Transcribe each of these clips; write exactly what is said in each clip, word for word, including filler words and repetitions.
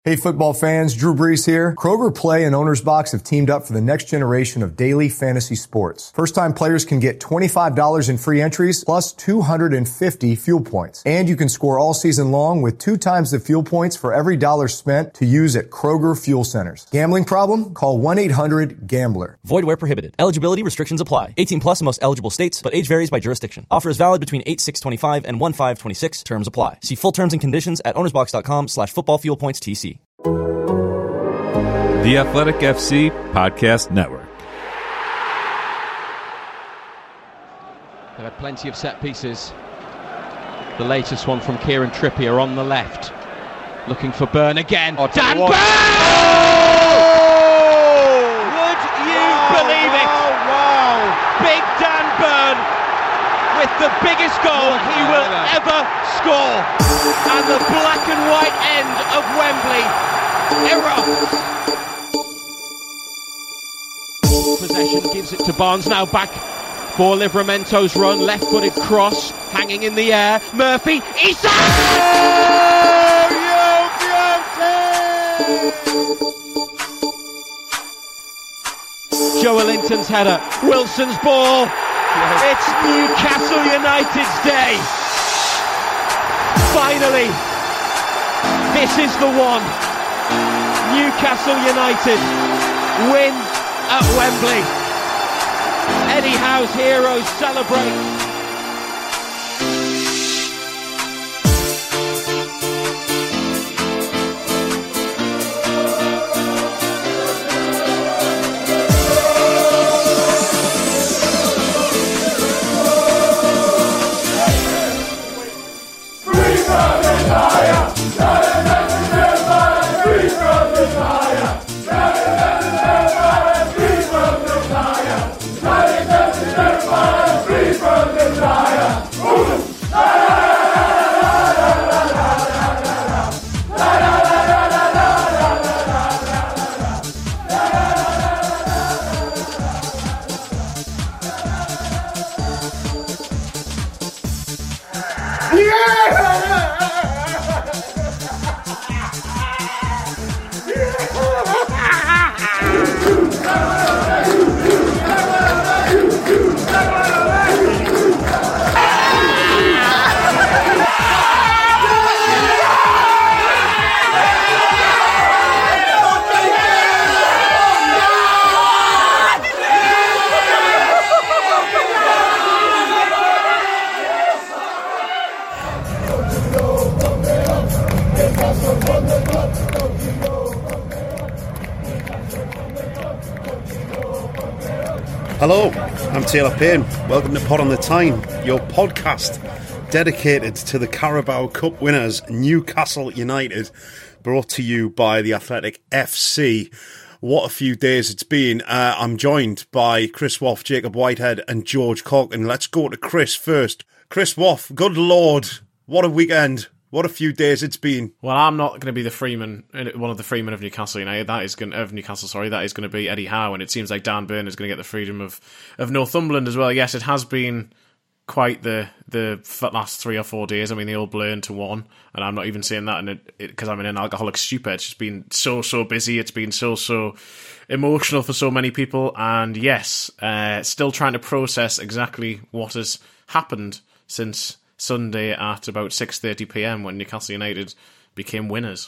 Hey football fans, Drew Brees here. Kroger Play and Owner's Box have teamed up for the next generation of daily fantasy sports. First-time players can get twenty-five dollars in free entries plus two hundred fifty fuel points. And you can score all season long with two times the fuel points for every dollar spent to use at Kroger Fuel Centers. Gambling problem? Call one eight hundred gambler. Void where prohibited. Eligibility restrictions apply. eighteen plus in most eligible states, but age varies by jurisdiction. Offer is valid between eight six twenty-five and one five twenty-six. Terms apply. See full terms and conditions at ownersbox.com slash football fuel points TC. The Athletic F C Podcast Network. They've had plenty of set pieces. The latest one from Kieran Trippier on the left. Looking for Burn again. Oh, Dan Burn! Oh! Would you wow, believe it? Wow, wow. Big Dan Burn with the biggest goal oh, he will yeah. ever score. And the black and white end of Wembley erupts. Possession gives it to Barnes, now back for Livramento's run, left-footed cross, hanging in the air, Murphy, Isak! Joelinton's header, Wilson's ball, it's Newcastle United's day. Finally, this is the one. Newcastle United win at Wembley. Eddie Howe's heroes celebrate. Hello, I'm Taylor Payne. Welcome to Pod on the Tyne, your podcast dedicated to the Carabao Cup winners, Newcastle United, brought to you by the Athletic F C. What a few days it's been. Uh, I'm joined by Chris Woff, Jacob Whitehead and George Caulkin. Let's go to Chris first. Chris Woff, good Lord, what a weekend. What a few days it's been. Well, I'm not going to be the Freeman, one of the Freemen of Newcastle United. That is going of Newcastle. Sorry, that is going to be Eddie Howe, and it seems like Dan Burn is going to get the freedom of, of Northumberland as well. Yes, it has been quite the the last three or four days. I mean, they all blur into one, and I'm not even saying that because I'm in an alcoholic stupor. It's just been so so busy. It's been so so emotional for so many people, and yes, uh, still trying to process exactly what has happened since Sunday at about six thirty p.m. when Newcastle United became winners.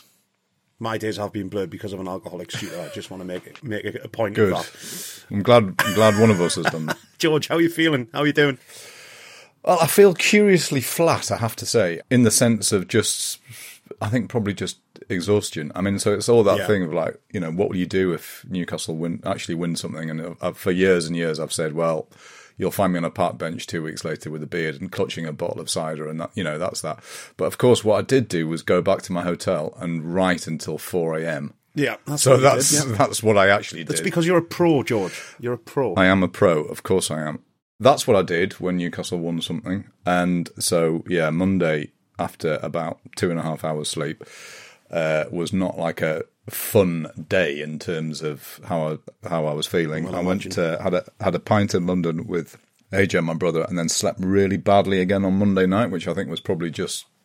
My days have been blurred because of an alcoholic stupor. I just want to make it, make a point Good. of that. I'm glad I'm glad one of us has done that. George, how are you feeling? How are you doing? Well, I feel curiously flat, I have to say, in the sense of just, I think probably just exhaustion. I mean, so it's all that yeah. thing of like, you know, what will you do if Newcastle win actually win something? And I've, for years and years I've said, well, you'll find me on a park bench two weeks later with a beard and clutching a bottle of cider, and that, you know, that's that. But of course, what I did do was go back to my hotel and write until four a.m. Yeah, that's so what that's did, yeah. that's what I actually did. That's because you're a pro, George. You're a pro. I am a pro, of course I am. That's what I did when Newcastle won something, and so yeah, Monday after about two and a half hours sleep uh, was not like a fun day in terms of how I how I was feeling. Well, I went to had a had a pint in London with A J, my brother, and then slept really badly again on Monday night, which I think was probably just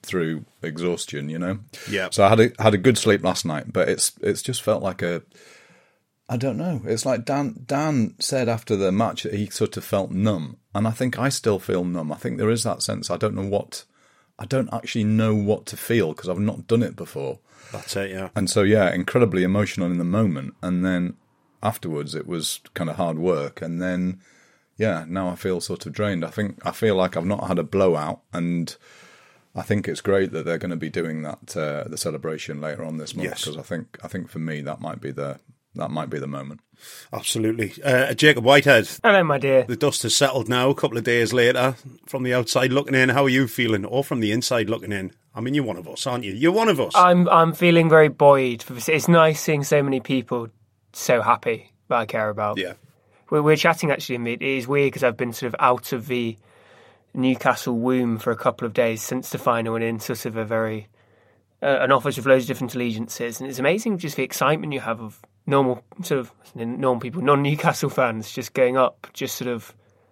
through exhaustion, you know. Yeah. So I had a had a good sleep last night, but it's it's just felt like a. I don't know. It's like Dan Dan said after the match that he sort of felt numb, and I think I still feel numb. I think there is that sense. I don't know what. I don't actually know what to feel because I've not done it before. That's it, yeah. And so, yeah, incredibly emotional in the moment. And then afterwards, it was kind of hard work. And then, yeah, now I feel sort of drained. I think I feel like I've not had a blowout. And I think it's great that they're going to be doing that, uh, the celebration later on this month. Yes. Because I think, I think for me, that might be the that might be the moment. Absolutely. Uh, Jacob Whitehead. Hello, my dear. The dust has settled now, a couple of days later. From the outside looking in, how are you feeling? Or from the inside looking in? I mean, you're one of us, aren't you? You're one of us. I'm I'm feeling very buoyed. It's nice seeing so many people so happy that I care about. Yeah. We're, we're chatting, actually, and it is weird because I've been sort of out of the Newcastle womb for a couple of days since the final and in sort of a very... Uh, an office with loads of different allegiances. And it's amazing just the excitement you have of normal sort of normal people, non-Newcastle fans, just going up, just sort of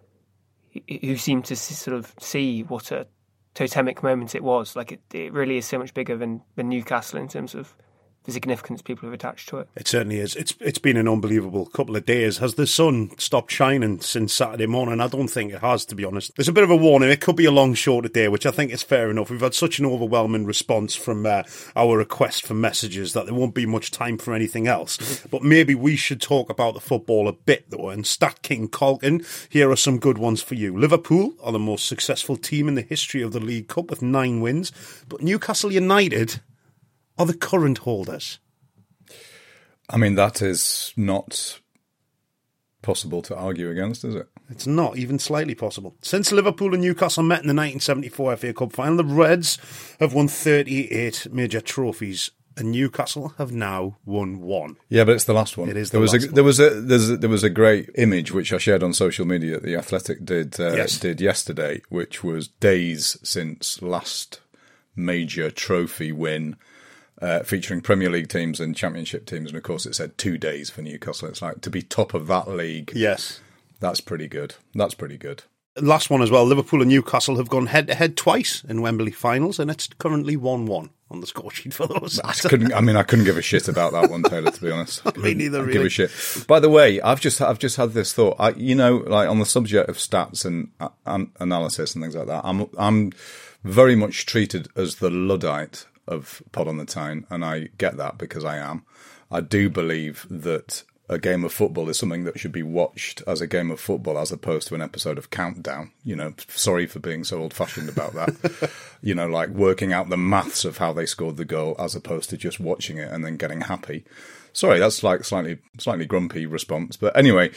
who seem to sort of see what a totemic moment it was. Like it, it really is so much bigger than, than Newcastle in terms of the significance people have attached to it. It certainly is. It's it's been an unbelievable couple of days. Has the sun stopped shining since Saturday morning? I don't think it has, to be honest. There's a bit of a warning. It could be a long, shorter day, which I think is fair enough. We've had such an overwhelming response from uh, our request for messages that there won't be much time for anything else. But maybe we should talk about the football a bit, though. And Stat King Colkin, here are some good ones for you. Liverpool are the most successful team in the history of the League Cup with nine wins. But Newcastle United are the current holders. I mean, that is not possible to argue against, is it? It's not even slightly possible. Since Liverpool and Newcastle met in the nineteen seventy-four F A Cup final, the Reds have won thirty-eight major trophies, and Newcastle have now won one. Yeah, but it's the last one. It is the there was last a, one. There was a there's a, there was a great image which I shared on social media that The Athletic did uh, Yes. did yesterday, which was days since last major trophy win. Uh, featuring Premier League teams and Championship teams, and of course it said two days for Newcastle. It's like, to be top of that league, Yes. that's pretty good. That's pretty good. Last one as well. Liverpool and Newcastle have gone head-to-head twice in Wembley finals, and it's currently one one on the score sheet for those. I couldn't. I mean, I couldn't give a shit about that one, Taylor. To be honest, Me neither, I'd really. Give a shit. By the way, I've just I've just had this thought. I, you know, like on the subject of stats and uh, an- analysis and things like that. I'm I'm very much treated as the Luddite of Pod on the Tyne, and I get that because I am. I do believe that a game of football is something that should be watched as a game of football as opposed to an episode of Countdown. You know, sorry for being so old-fashioned about that. You know, like working out the maths of how they scored the goal as opposed to just watching it and then getting happy. Sorry, that's like slightly slightly grumpy response. But anyway,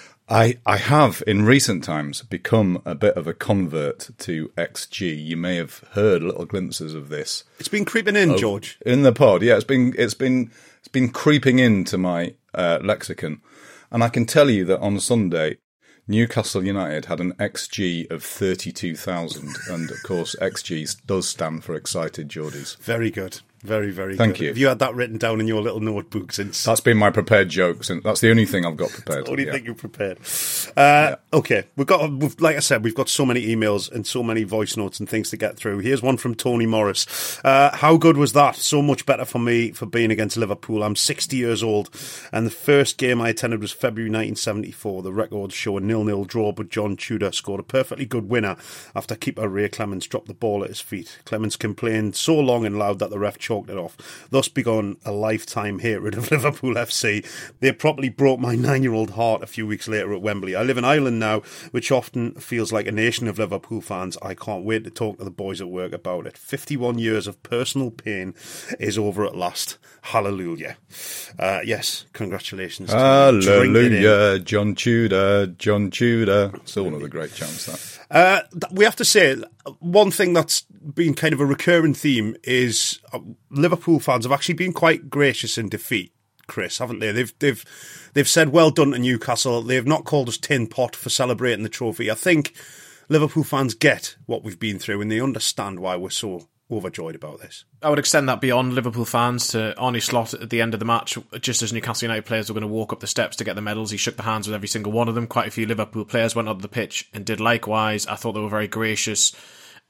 I, I have, in recent times, become a bit of a convert to X G. You may have heard little glimpses of this. It's been creeping in, George. In the pod, yeah, it's been it's been it's been creeping into my uh, lexicon, and I can tell you that on Sunday, Newcastle United had an X G of thirty-two thousand, and of course, X G does stand for excited Geordies. Very good. Very, very Thank good. you. Have you had that written down in your little notebook since? That's been my prepared jokes, and that's the only thing I've got prepared. the only yeah. thing you prepared. Uh, Okay, we've got, we've, like I said, we've got so many emails and so many voice notes and things to get through. Here's one from Tony Morris. Uh, how good was that? So much better for me for being against Liverpool. I'm sixty years old, and the first game I attended was February nineteen seventy-four. The records show a nil-nil draw, but John Tudor scored a perfectly good winner after keeper Ray Clements dropped the ball at his feet. Clements complained so long and loud that the ref chalked it off. Thus begun a lifetime hatred of Liverpool F C. They properly broke my nine-year-old heart a few weeks later at Wembley. I live in Ireland now, which often feels like a nation of Liverpool fans. I can't wait to talk to the boys at work about it. fifty-one years of personal pain is over at last. Hallelujah. Uh, yes, congratulations. to you. Drink it in. Hallelujah, John Tudor, John Tudor. Still one of the great chants, that. Uh, th- we have to say, one thing that's been kind of a recurring theme is uh, Liverpool fans have actually been quite gracious in defeat, Chris, haven't they? They've they've they've said well done to Newcastle. They've not called us tin pot for celebrating the trophy. I think Liverpool fans get what we've been through and they understand why we're so overjoyed about this. I would extend that beyond Liverpool fans to Arne Slot at the end of the match. Just as Newcastle United players were going to walk up the steps to get the medals, he shook the hands with every single one of them. Quite a few Liverpool players went onto the pitch and did likewise. I thought they were very gracious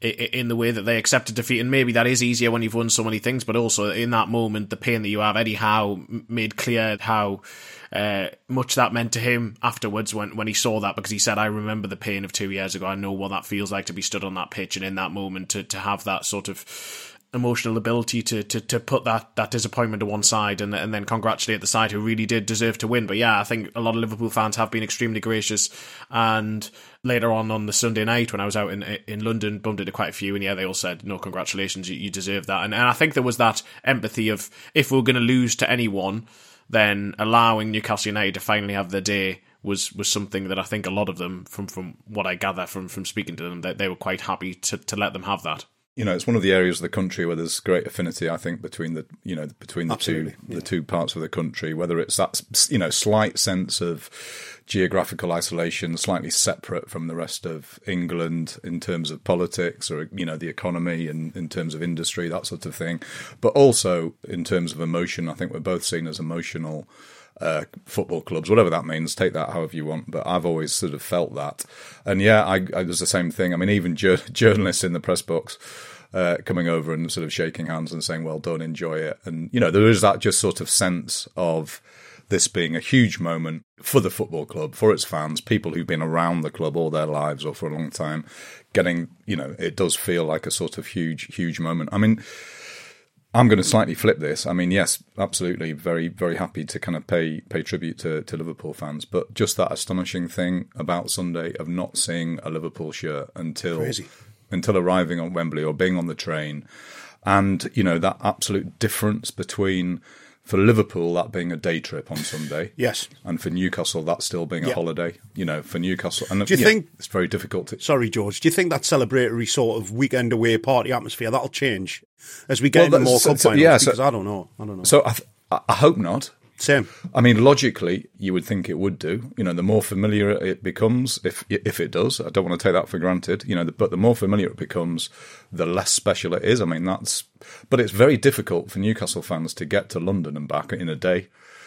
in the way that they accepted defeat, and maybe that is easier when you've won so many things, but also in that moment, the pain that you have. Eddie Howe made clear how uh, much that meant to him afterwards when, when he saw that, because he said, I remember the pain of two years ago, I know what that feels like to be stood on that pitch, and in that moment to, to have that sort of emotional ability to, to, to put that, that disappointment to one side and, and then congratulate the side who really did deserve to win. But yeah, I think a lot of Liverpool fans have been extremely gracious, and later on on the Sunday night when I was out in in London, bumped into quite a few, and yeah, they all said, no, congratulations, you, you deserve that. And, and I think there was that empathy of, if we're going to lose to anyone, then allowing Newcastle United to finally have their day was was something that I think a lot of them, from, from what I gather from, from speaking to them, that they were quite happy to, to let them have that. You know, it's one of the areas of the country where there's great affinity, I think, between the you know between the Absolutely, two yeah. the two parts of the country. Whether it's that you know slight sense of geographical isolation, slightly separate from the rest of England in terms of politics, or you know the economy and in terms of industry, that sort of thing, but also in terms of emotion. I think we're both seen as emotional Uh, football clubs, whatever that means, take that however you want, but I've always sort of felt that. And yeah, I, I was the same thing. I mean, even jur- journalists in the press box uh, coming over and sort of shaking hands and saying, well done, enjoy it. And, you know, there is that just sort of sense of this being a huge moment for the football club, for its fans, people who've been around the club all their lives or for a long time, getting, you know, it does feel like a sort of huge, huge moment. I mean, I'm going to slightly flip this. I mean, yes, absolutely, very, very happy to kind of pay pay tribute to, to Liverpool fans, but just that astonishing thing about Sunday of not seeing a Liverpool shirt until Crazy. until arriving on Wembley or being on the train, and you know that absolute difference between, for Liverpool, that being a day trip on Sunday, yes, and for Newcastle, that still being a yeah. holiday. You know, for Newcastle, and do you yeah, think it's very difficult to? Sorry, George. Do you think that celebratory sort of weekend away party atmosphere that'll change as we get Well, into that's- more so- cup so- finals? yeah, so- because I don't know. I don't know. So I, th- I hope not. Same. I mean, logically, you would think it would do. You know, the more familiar it becomes, if if it does, I don't want to take that for granted. You know, but the more familiar it becomes, the less special it is. I mean, that's. But it's very difficult for Newcastle fans to get to London and back in a day.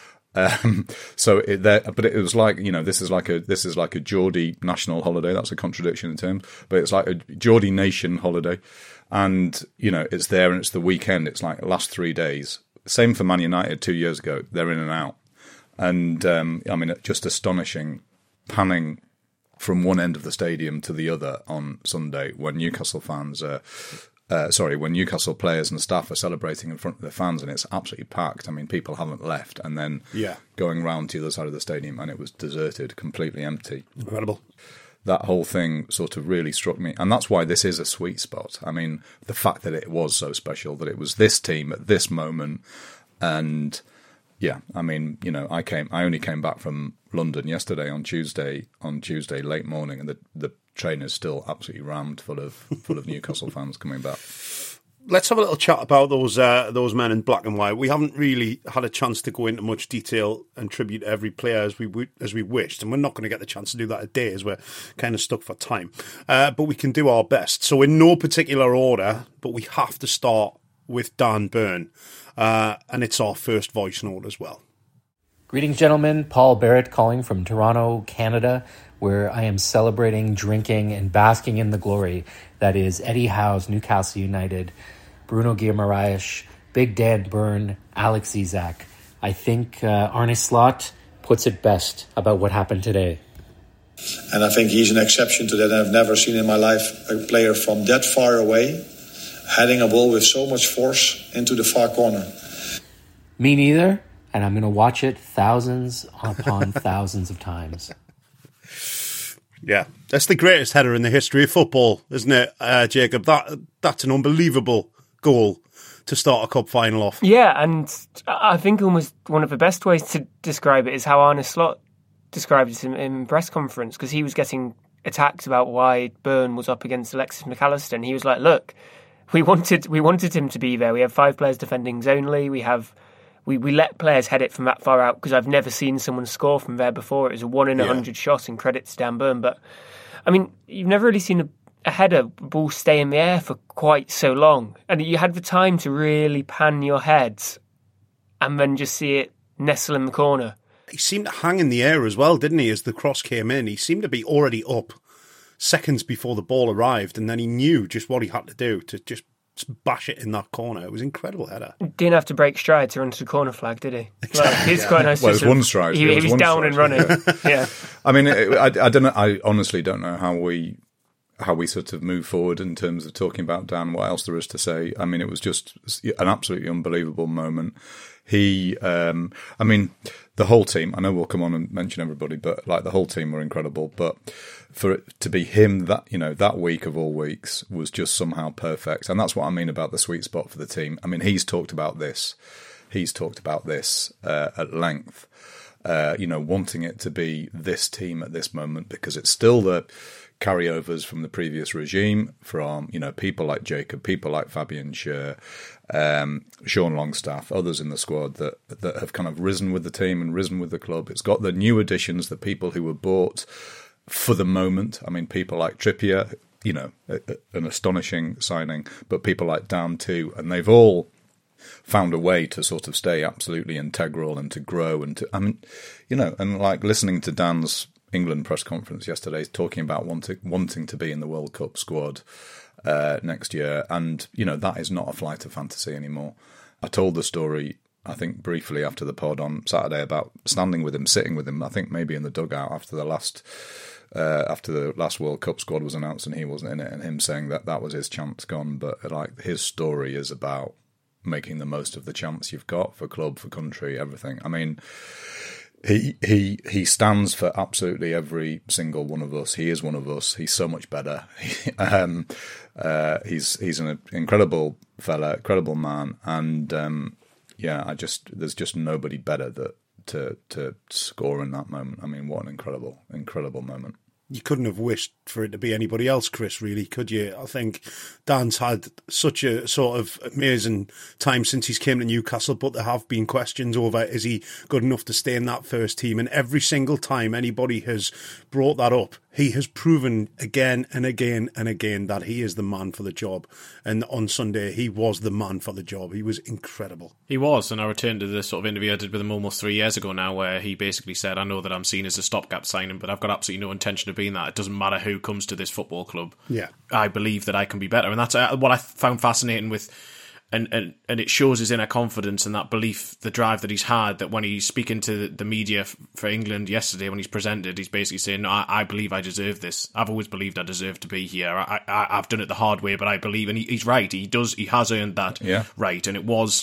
Um, so, it, there, but it was like, you know, this is like a this is like a Geordie national holiday. That's a contradiction in terms, but it's like a Geordie nation holiday, and you know, it's there and it's the weekend. It's like the last three days. Same for Man United two years ago. They're in and out, and um, I mean, just astonishing, panning from one end of the stadium to the other on Sunday when Newcastle fans are. Uh, sorry, when Newcastle players and staff are celebrating in front of their fans, and it's absolutely packed. I mean, people haven't left, and then yeah. going round to the other side of the stadium, and it was deserted, completely empty. Incredible. That whole thing sort of really struck me, and that's why this is a sweet spot. I mean, the fact that it was so special, that it was this team at this moment, and yeah, I mean, you know, I came, I only came back from London yesterday on Tuesday, on Tuesday late morning, and the the train is still absolutely rammed full of full of Newcastle fans coming back. Let's have a little chat about those uh, those men in black and white. We haven't really had a chance to go into much detail and tribute every player as we w- as we wished, and we're not going to get the chance to do that today as we're kind of stuck for time. Uh, but we can do our best. So in no particular order, but we have to start with Dan Burn, uh, and it's our first voice note as well. Greetings, gentlemen. Paul Barrett calling from Toronto, Canada, where I am celebrating, drinking, and basking in the glory that is Eddie Howe's Newcastle United, Bruno Guimaraes, Big Dan Burn, Alex Isak. I think uh, Arne Slot puts it best about what happened today. And I think he's an exception to that. I've never seen in my life a player from that far away heading a ball with so much force into the far corner. Me neither. And I'm going to watch it thousands upon thousands of times. Yeah, that's the greatest header in the history of football, isn't it, uh, Jacob? That That's an unbelievable goal to start a cup final off. Yeah, and I think almost one of the best ways to describe it is how Arne Slot described it in, in press conference, because he was getting attacked about why Burn was up against Alexis McAllister, and he was like, look, we wanted we wanted him to be there. We have five players defending zonally. We have... We we let players head it from that far out, because I've never seen someone score from there before. It was a one in a hundred shot, and credit to Dan Burn. But, I mean, you've never really seen a, a header ball stay in the air for quite so long. And you had the time to really pan your head and then just see it nestle in the corner. He seemed to hang in the air as well, didn't he, as the cross came in? He seemed to be already up seconds before the ball arrived, and then he knew just what he had to do to just bash it in that corner. It was an incredible header. Didn't have to break stride to run to the corner flag, did he? Like, it's yeah. quite nice. Well, it was one stride. He, it he was, was one down stride. and running. Yeah. yeah. I mean, it, I, I don't know. I honestly don't know how we how we sort of move forward in terms of talking about Dan. What else there is to say? I mean, it was just an absolutely unbelievable moment. He, um, I mean, the whole team, I know we'll come on and mention everybody, but like the whole team were incredible. But for it to be him that, you know, that week of all weeks was just somehow perfect. And that's what I mean about the sweet spot for the team. I mean, he's talked about this. He's talked about this uh, at length, uh, you know, wanting it to be this team at this moment because it's still the carryovers from the previous regime, from, you know, people like Jacob, people like Fabian Schär, um, Sean Longstaff, others in the squad that that have kind of risen with the team and risen with the club. It's got the new additions, the people who were bought for the moment. I mean, people like Trippier, you know, a, a, an astonishing signing, but people like Dan too, and they've all found a way to sort of stay absolutely integral and to grow and to, I mean, you know, and like listening to Dan's England press conference yesterday talking about wanting wanting to be in the World Cup squad uh, next year, and you know that is not a flight of fantasy anymore. I told the story, I think, briefly after the pod on Saturday about standing with him, sitting with him. I think maybe in the dugout after the last uh, after the last World Cup squad was announced and he wasn't in it, and him saying that that was his chance gone. But like his story is about making the most of the chance you've got for club, for country, everything. I mean. He he he stands for absolutely every single one of us. He is one of us. He's so much better. um, uh, he's he's an incredible fella, incredible man, and um, yeah, I just there's just nobody better that to to score in that moment. I mean, what an incredible incredible moment. You couldn't have wished for it to be anybody else, Chris, really, could you? I think Dan's had such a sort of amazing time since he's came to Newcastle, but there have been questions over, is he good enough to stay in that first team? And every single time anybody has brought that up, he has proven again and again and again that he is the man for the job. And on Sunday, he was the man for the job. He was incredible. He was, and I returned to the sort of interview I did with him almost three years ago now, where he basically said, I know that I'm seen as a stopgap signing, but I've got absolutely no intention of being that. It doesn't matter who comes to this football club. Yeah, I believe that I can be better. And that's what I found fascinating with, and, and, and it shows his inner confidence and that belief, the drive that he's had, that when he's speaking to the media for England yesterday, when he's presented, he's basically saying, no, I, I believe I deserve this. I've always believed I deserve to be here. I, I, I've done it the hard way, but I believe, and he, he's right. He does, he has earned that yeah. right. And it was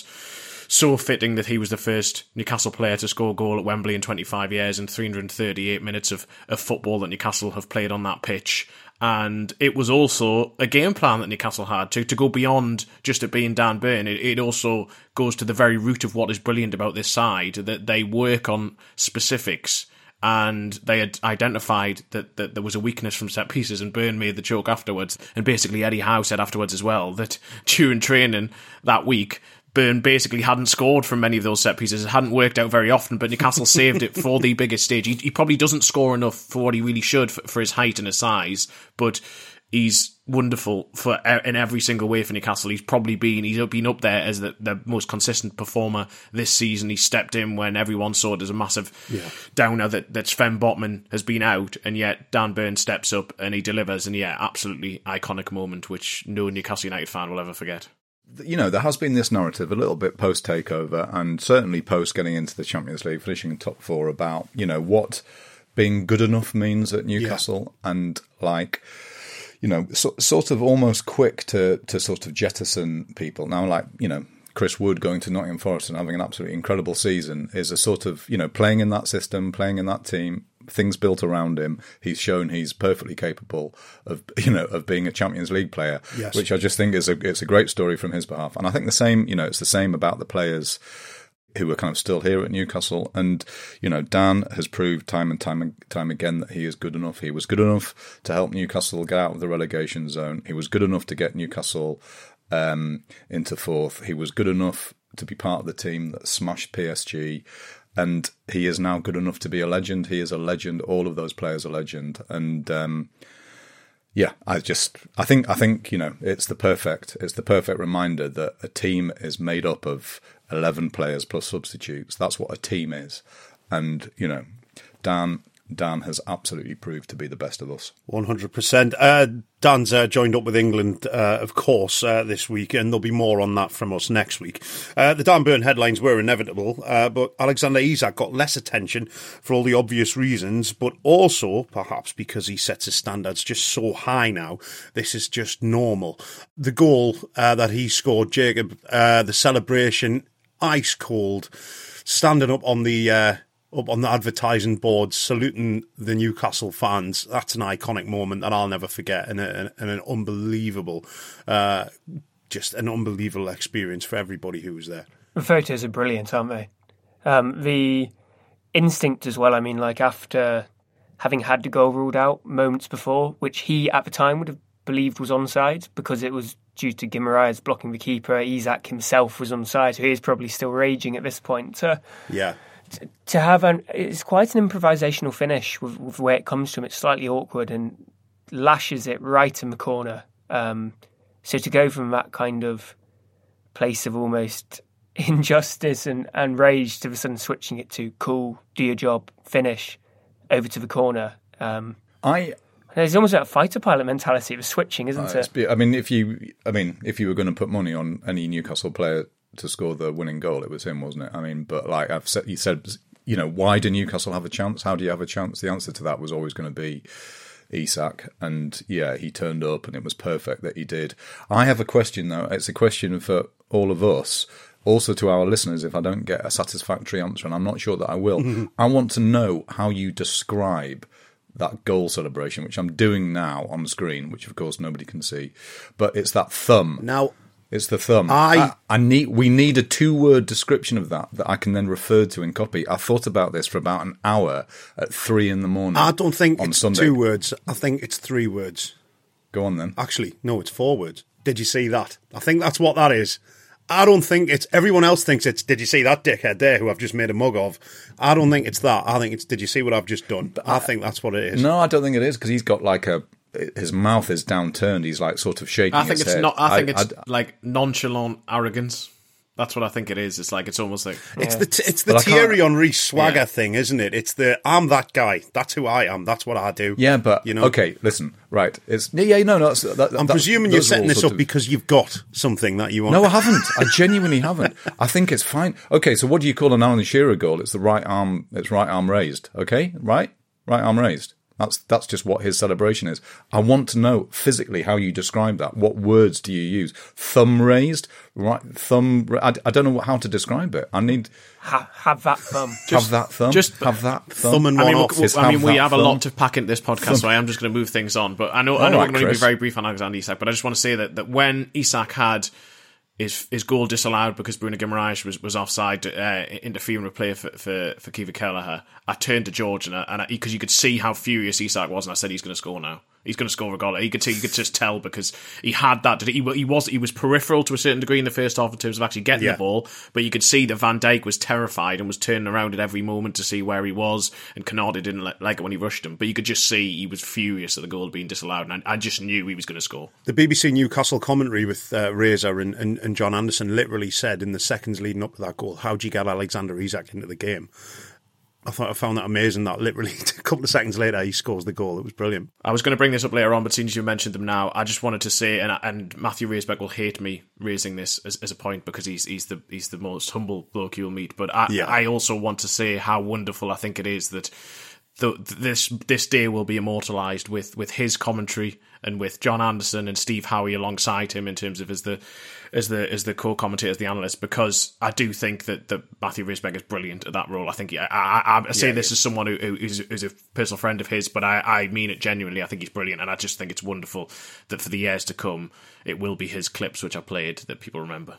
so fitting that he was the first Newcastle player to score a goal at Wembley in twenty-five years and three hundred thirty-eight minutes of, of football that Newcastle have played on that pitch. And it was also a game plan that Newcastle had to, to go beyond just it being Dan Burn. It, it also goes to the very root of what is brilliant about this side, that they work on specifics. And they had identified that, that there was a weakness from set pieces, and Burn made the joke afterwards. And basically Eddie Howe said afterwards as well that during training that week, Burn basically hadn't scored from many of those set pieces. It hadn't worked out very often, but Newcastle saved it for the biggest stage. He, he probably doesn't score enough for what he really should for, for his height and his size, but he's wonderful for in every single way for Newcastle. He's probably been he's been up there as the, the most consistent performer this season. He stepped in when everyone saw it as a massive yeah. downer that, that Sven Botman has been out, and yet Dan Burn steps up and he delivers. And yeah, absolutely iconic moment which no Newcastle United fan will ever forget. You know, there has been this narrative a little bit post-takeover and certainly post getting into the Champions League, finishing in top four, about, you know, what being good enough means at Newcastle. Yeah. And, like, you know, so, sort of almost quick to, to sort of jettison people. Now, like, you know, Chris Wood going to Nottingham Forest and having an absolutely incredible season is a sort of, you know, playing in that system, playing in that team, things built around him. He's shown he's perfectly capable of, you know, of being a Champions League player, yes. which I just think is a it's a great story from his behalf. And I think the same, you know, it's the same about the players who are kind of still here at Newcastle. And, you know, Dan has proved time and time and time again that he is good enough. He was good enough to help Newcastle get out of the relegation zone. He was good enough to get Newcastle um, into fourth. He was good enough to be part of the team that smashed P S G. And he is now good enough to be a legend. He is a legend. All of those players are legend. And um, yeah, I just, I think, I think, you know, it's the perfect, it's the perfect reminder that a team is made up of eleven players plus substitutes. That's what a team is. And, you know, Dan Dan has absolutely proved to be the best of us. one hundred percent. Uh, Dan's uh, joined up with England, uh, of course, uh, this week, and there'll be more on that from us next week. Uh, the Dan Burn headlines were inevitable, uh, but Alexander Isak got less attention for all the obvious reasons, but also, perhaps because he sets his standards just so high now, this is just normal. The goal uh, that he scored, Jacob, uh, the celebration, ice cold, standing up on the... Uh, up on the advertising boards, saluting the Newcastle fans. That's an iconic moment that I'll never forget, and, a, and an unbelievable, uh, just an unbelievable experience for everybody who was there. The photos are brilliant, aren't they? Um, the instinct as well, I mean, like after having had the goal ruled out moments before, which he at the time would have believed was onside because it was due to Guimaraes blocking the keeper, Isak himself was onside, so he is probably still raging at this point. Uh, yeah. To have an, it's quite an improvisational finish with, with the way it comes to him. It's slightly awkward and lashes it right in the corner. Um, so to go from that kind of place of almost injustice and, and rage to the sudden switching it to cool, do your job, finish, over to the corner. Um, I. There's almost a fighter pilot mentality of switching, isn't uh, it? I mean, if you, I mean, if you were going to put money on any Newcastle player to score the winning goal, it was him, wasn't it? I mean, but like I've said, you said, you know, why do Newcastle have a chance? How do you have a chance? The answer to that was always going to be Isak, and yeah, he turned up, and it was perfect that he did. I have a question though. It's a question for all of us, also to our listeners. If I don't get a satisfactory answer, and I'm not sure that I will, I want to know how you describe that goal celebration, which I'm doing now on the screen, which of course nobody can see, but it's that thumb. Now. It's the thumb. I, I, I need. We need a two-word description of that that I can then refer to in copy. I thought about this for about an hour at three in the morning. I don't think on it's Sunday. two words. I think it's three words. Go on then. Actually, no, it's four words. Did you see that? I think that's what that is. I don't think it's... Everyone else thinks it's, did you see that dickhead there who I've just made a mug of? I don't think it's that. I think it's, did you see what I've just done? I, I think that's what it is. No, I don't think it is, because he's got like a... His mouth is downturned. He's like sort of shaking. I think his it's head. not. I think I, it's I, like nonchalant arrogance. That's what I think it is. It's like it's almost like it's yeah. the t- it's the Thierry Henry swagger yeah. thing, isn't it? It's the I'm that guy. That's who I am. That's what I do. Yeah, but you know. Okay, listen. Right. It's yeah. No, no. That's, that, I'm that, presuming you're setting this up of, because you've got something that you want. No, I haven't. I genuinely haven't. I think it's fine. Okay, so what do you call an Alan Shearer goal? It's the right arm. It's right arm raised. Okay, right, right arm raised. That's that's just what his celebration is. I want to know physically how you describe that. What words do you use? Thumb raised, right? Thumb. I, I don't know how to describe it. I need have, have that thumb. Just, have that thumb. Just have that thumb. thumb and I mean, one we'll, off. I mean, we have thumb. a lot to pack into this podcast, thumb. So I am just going to move things on. But I know, I know, right, I'm going to Chris. be very brief on Alexander Isak. But I just want to say that that when Isak had his his goal disallowed because Bruno Guimaraes was, was offside, uh, interfering with play for for, for Kiva Kelleher, I turned to George and and because you could see how furious Isak was, and I said he's going to score now. He's going to score a goal. He could see, you could just tell because he had that. He, he was he was peripheral to a certain degree in the first half in terms of actually getting yeah. the ball, but you could see that Van Dijk was terrified and was turning around at every moment to see where he was, and Canada didn't like it when he rushed him. But you could just see he was furious at the goal being disallowed, and I, I just knew he was going to score. The B B C Newcastle commentary with uh, Razor and, and, and John Anderson literally said in the seconds leading up to that goal, how do you get Alexander Isak into the game? I thought I found that amazing that literally a couple of seconds later he scores the goal. It was brilliant. I was going to bring this up later on, but since you mentioned them now, I just wanted to say, and and Matthew Raisbeck will hate me raising this as, as a point because he's he's the he's the most humble bloke you'll meet. But I, yeah. I also want to say how wonderful I think it is that the, this this day will be immortalised with with his commentary and with John Anderson and Steve Howie alongside him in terms of as the as the as the co-commentator, as the analyst, because I do think that, that Matthew Raisbeck is brilliant at that role. I think he, I, I, I say yeah, this yeah. as someone who, who is, is a personal friend of his, but I, I mean it genuinely. I think he's brilliant, and I just think it's wonderful that for the years to come, it will be his clips which I played that people remember.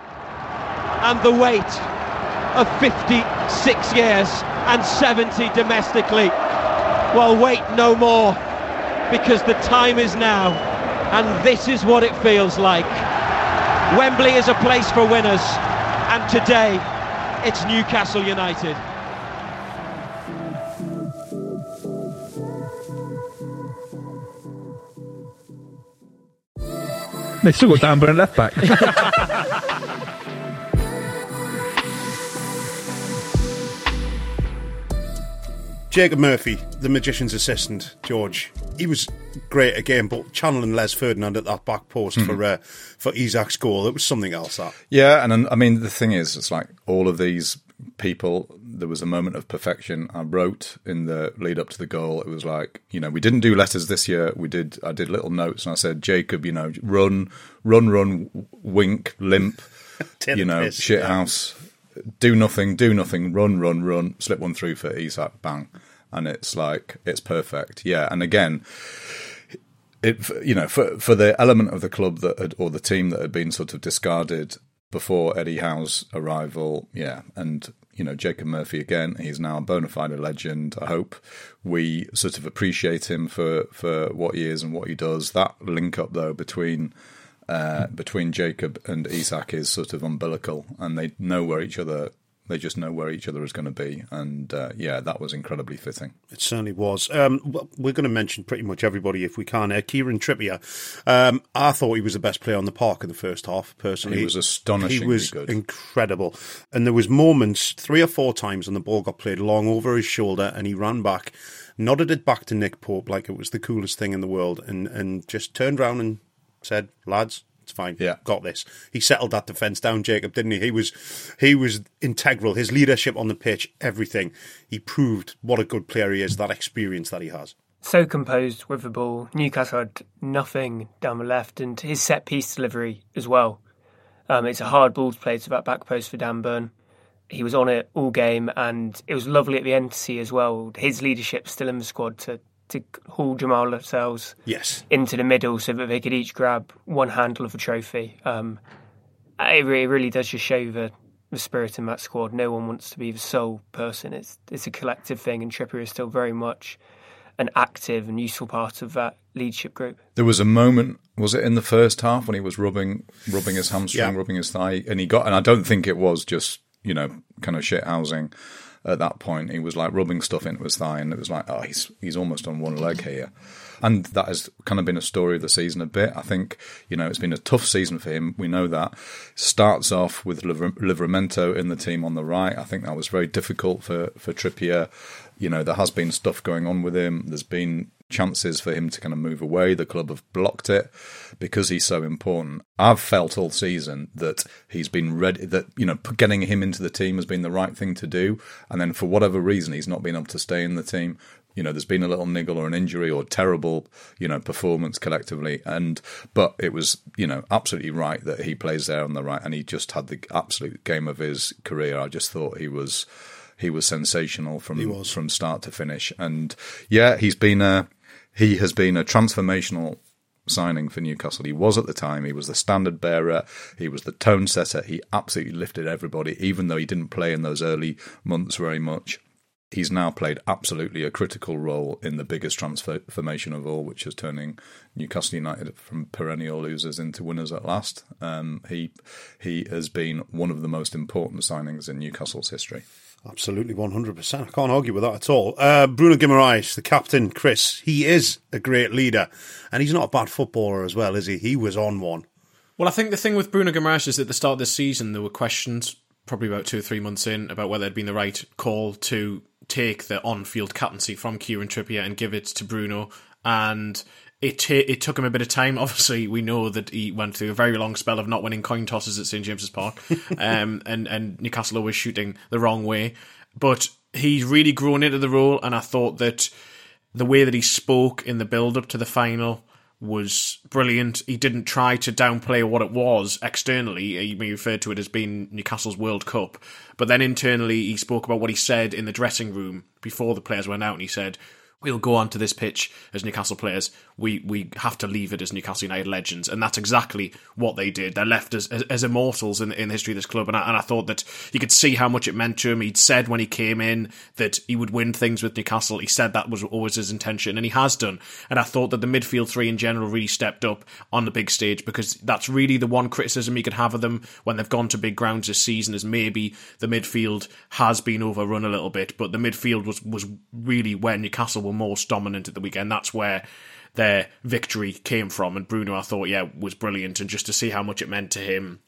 And the weight of fifty-six years and seventy domestically. Well, wait no more, because the time is now, and this is what it feels like. Wembley is a place for winners, and today it's Newcastle United. They've still got Dan Burn left back. Jacob Murphy, the magician's assistant, George, he was great again, but channeling Les Ferdinand at that back post mm-hmm. for uh, for Isak's goal, it was something else. That yeah, and I mean the thing is, it's like all of these people. There was a moment of perfection. I wrote in the lead up to the goal. It was like, you know, we didn't do letters this year. We did. I did little notes, and I said, Jacob, you know, run, run, run, wink, limp, you know, piss, shit yeah. house. Do nothing, do nothing, run, run, run, slip one through for Isak, bang. And it's like, it's perfect. Yeah. And again, it, you know, for, for the element of the club that had, or the team that had been sort of discarded before Eddie Howe's arrival, yeah. And, you know, Jacob Murphy again, he's now a bona fide legend. I hope we sort of appreciate him for, for what he is and what he does. That link up, though, between Uh, between Jacob and Isak is sort of umbilical, and they know where each other. They just know where each other is going to be, and uh, yeah, that was incredibly fitting. It certainly was. Um, we're going to mention pretty much everybody if we can. Uh, Kieran Trippier, um, I thought he was the best player on the park in the first half. Personally, he was astonishingly He was good. incredible, and there was moments, three or four times, when the ball got played long over his shoulder, and he ran back, nodded it back to Nick Pope like it was the coolest thing in the world, and and just turned around and said, lads, it's fine, yeah. got this. He settled that defence down, Jacob, didn't he? He was he was integral. His leadership on the pitch, everything. He proved what a good player he is, that experience that he has. So composed with the ball. Newcastle had nothing down the left, and his set-piece delivery as well. Um, it's a hard ball to play to that back post for Dan Burn. He was on it all game, and it was lovely at the end to see as well his leadership still in the squad to to haul Jamal Lascelles yes. into the middle so that they could each grab one handle of a trophy. Um, it, really, it really does just show the, the spirit in that squad. No one wants to be the sole person. It's it's a collective thing, and Trippier is still very much an active and useful part of that leadership group. There was a moment, was it in the first half, when he was rubbing rubbing his hamstring, yeah. rubbing his thigh, and he got, and I don't think it was just, you know, kind of shit housing. At that point, he was like rubbing stuff into his thigh, and it was like, oh, he's he's almost on one leg here. And that has kind of been a story of the season a bit. I think, you know, it's been a tough season for him. We know that. Starts off with Livramento in the team on the right. I think that was very difficult for, for Trippier. You know, there has been stuff going on with him. There's been chances for him to kind of move away. The club have blocked it because he's so important. I've felt all season that he's been ready, that, you know, getting him into the team has been the right thing to do. And then for whatever reason, he's not been able to stay in the team. You know, there's been a little niggle or an injury or terrible, you know, performance collectively. And, but it was, you know, absolutely right that he plays there on the right, and he just had the absolute game of his career. I just thought he was, he was sensational from, he was. from start to finish. And yeah, he's been a, he has been a transformational signing for Newcastle. He was at the time. He was the standard bearer. He was the tone setter. He absolutely lifted everybody, even though he didn't play in those early months very much. He's now played absolutely a critical role in the biggest transformation of all, which is turning Newcastle United from perennial losers into winners at last. Um, he he has been one of the most important signings in Newcastle's history. Absolutely, one hundred percent. I can't argue with that at all. Uh, Bruno Guimaraes, the captain, Chris, he is a great leader, and he's not a bad footballer as well, is he? He was on one. Well, I think the thing with Bruno Guimaraes is at the start of this season, there were questions, probably about two or three months in, about whether it had been the right call to take the on-field captaincy from Kieran Trippier and give it to Bruno, and it t- it took him a bit of time. Obviously, we know that he went through a very long spell of not winning coin tosses at St James's Park, um, and, and Newcastle always shooting the wrong way. But he's really grown into the role, and I thought that the way that he spoke in the build-up to the final was brilliant. He didn't try to downplay what it was externally. He referred to it as being Newcastle's World Cup. But then internally, he spoke about what he said in the dressing room before the players went out, and he said, we'll go onto this pitch as Newcastle players. We we have to leave it as Newcastle United legends, and that's exactly what they did. They're left as as, as immortals in, in the history of this club, and I, and I thought that you could see how much it meant to him. He'd said when he came in that he would win things with Newcastle. He said that was always his intention, and he has done. And I thought that the midfield three in general really stepped up on the big stage, because that's really the one criticism you could have of them when they've gone to big grounds this season, is maybe the midfield has been overrun a little bit, but the midfield was, was really where Newcastle were most dominant at the weekend. That's where their victory came from, and Bruno, I thought, yeah, was brilliant, and just to see how much it meant to him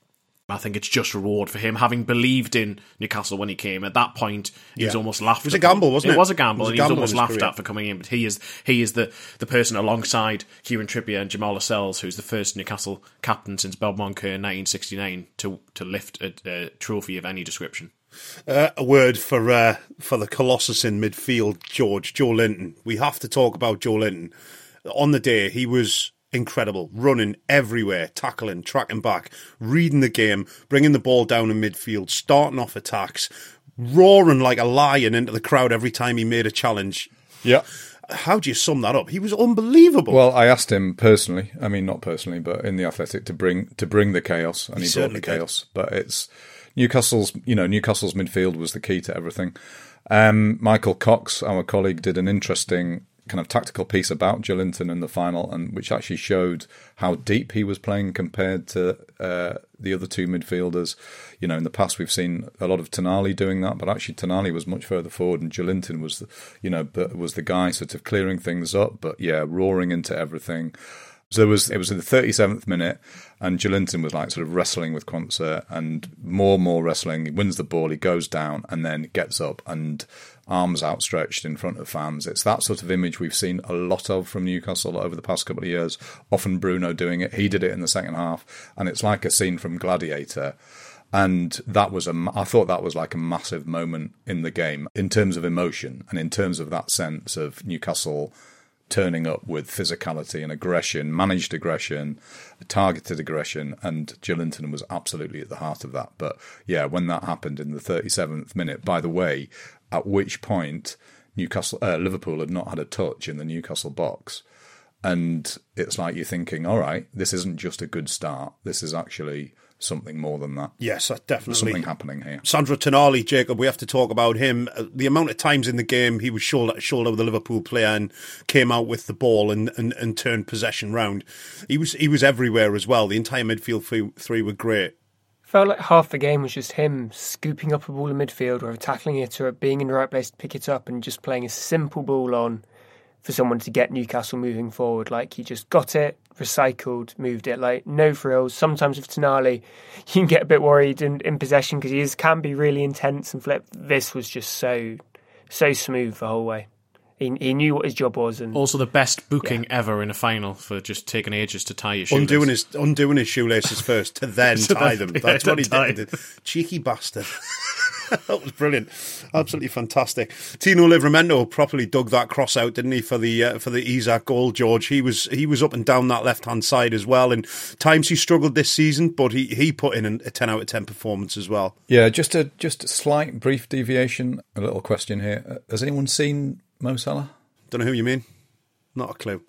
I think it's just reward for him, having believed in Newcastle when he came. At that point, he yeah. was almost laughed at. It was a gamble, wasn't it? It was a gamble, it was and a he was almost laughed career. at for coming in. But he is he is the, the person alongside Kieran Trippier and Jamal Lascelles, who's the first Newcastle captain since Bob Moncur in nineteen sixty-nine to, to lift a, a trophy of any description. Uh, a word for uh, for the Colossus in midfield, George, Joe Linton. We have to talk about Joe Linton. On the day, he was incredible, running everywhere, tackling, tracking back, reading the game, bringing the ball down in midfield, starting off attacks, roaring like a lion into the crowd every time he made a challenge. Yeah. How do you sum that up? He was unbelievable. Well, I asked him personally, I mean, not personally, but in the Athletic, to bring to bring the chaos, and he, he brought the chaos. Did. But it's Newcastle's, you know, Newcastle's midfield was the key to everything. Um, Michael Cox, our colleague, did an interesting kind of tactical piece about Joe Linton in the final, and which actually showed how deep he was playing compared to uh, the other two midfielders. You know, in the past we've seen a lot of Tonali doing that, but actually Tonali was much further forward, and Joe Linton was, the, you know, was the guy sort of clearing things up, but yeah, roaring into everything. So it was it was in the thirty-seventh minute, and Joe Linton was like sort of wrestling with Quansah, and more and more wrestling. He wins the ball, he goes down, and then gets up and arms outstretched in front of fans. It's that sort of image we've seen a lot of from Newcastle over the past couple of years. Often Bruno doing it. He did it in the second half, and it's like a scene from Gladiator. And that was a, I thought that was like a massive moment in the game in terms of emotion and in terms of that sense of Newcastle turning up with physicality and aggression, managed aggression, targeted aggression, and Joe Linton was absolutely at the heart of that. But yeah, when that happened in the thirty-seventh minute, by the way, at which point Newcastle, uh, Liverpool had not had a touch in the Newcastle box, and it's like you're thinking, all right, this isn't just a good start. This is actually something more than that. Yes, definitely. There's something happening here. Sandro Tonali, Jacob, we have to talk about him. The amount of times in the game he was shoulder to shoulder with the Liverpool player and came out with the ball and, and, and turned possession round. He was he was everywhere as well. The entire midfield three, three were great. Felt like half the game was just him scooping up a ball in midfield or tackling it or being in the right place to pick it up and just playing a simple ball on for someone to get Newcastle moving forward. Like, he just got it, recycled, moved it. Like, no frills. Sometimes with Tonali, you can get a bit worried in, in possession because he is, can be really intense and flip. This was just so, so smooth the whole way. He, he knew what his job was. And also the best booking yeah. ever in a final for just taking ages to tie your shoelaces. Undoing his, undoing his shoelaces first to then to tie then, them. Yeah, That's what he tie. did. Cheeky bastard. That was brilliant. Absolutely fantastic. Tino Livramento properly dug that cross out, didn't he, for the uh, for the Isak goal, George. He was he was up and down that left-hand side as well. And times he struggled this season, but he, he put in a ten out of ten performance as well. Yeah, just a just a slight brief deviation. A little question here. Has anyone seen Mo Salah? Don't know who you mean. Not a clue.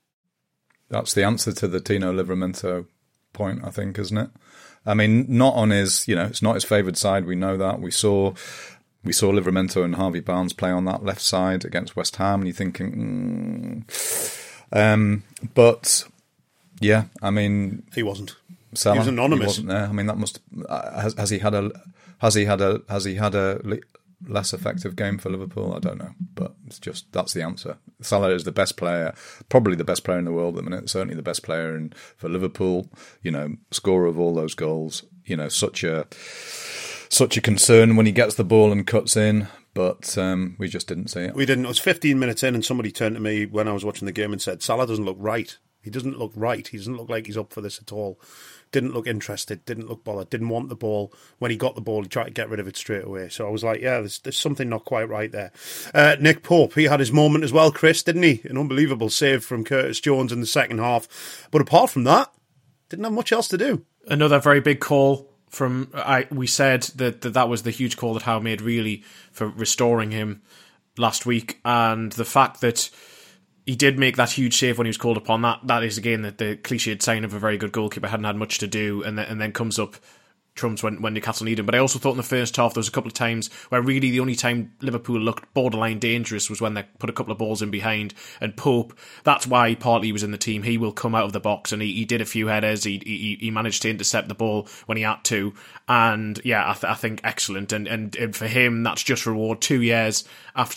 That's the answer to the Tino Livramento point, I think, isn't it? I mean, not on his, you know, it's not his favoured side. We know that. We saw we saw Livramento and Harvey Barnes play on that left side against West Ham, and you're thinking, mm. um, but yeah, I mean, he wasn't. Salah, he was anonymous. He wasn't there. I mean, that must has, has he had a has he had a has he had a less effective game for Liverpool? I don't know, but it's just that's the answer. Salah is the best player, probably the best player in the world at the minute. Certainly the best player in for Liverpool. You know, scorer of all those goals. You know, such a such a concern when he gets the ball and cuts in. But um, we just didn't see it. We didn't. It was fifteen minutes in, and somebody turned to me when I was watching the game and said, "Salah doesn't look right. He doesn't look right. He doesn't look like he's up for this at all. Didn't look interested, didn't look bothered, didn't want the ball. When he got the ball, he tried to get rid of it straight away." So I was like, yeah, there's, there's something not quite right there. Uh, Nick Pope, he had his moment as well, Chris, didn't he? An unbelievable save from Curtis Jones in the second half. But apart from that, didn't have much else to do. Another very big call from, I, we said that, that that was the huge call that Howe made really for restoring him last week. And the fact that he did make that huge save when he was called upon. That that is again the, the cliched sign of a very good goalkeeper. Hadn't had much to do, and then, and then comes up trumps when, when Newcastle need him. But I also thought in the first half there was a couple of times where really the only time Liverpool looked borderline dangerous was when they put a couple of balls in behind. And Pope, that's why partly he was in the team. He will come out of the box, and he, he did a few headers. He, he he managed to intercept the ball when he had to, and yeah, I, th- I think excellent. And, and and for him, that's just reward. Two years after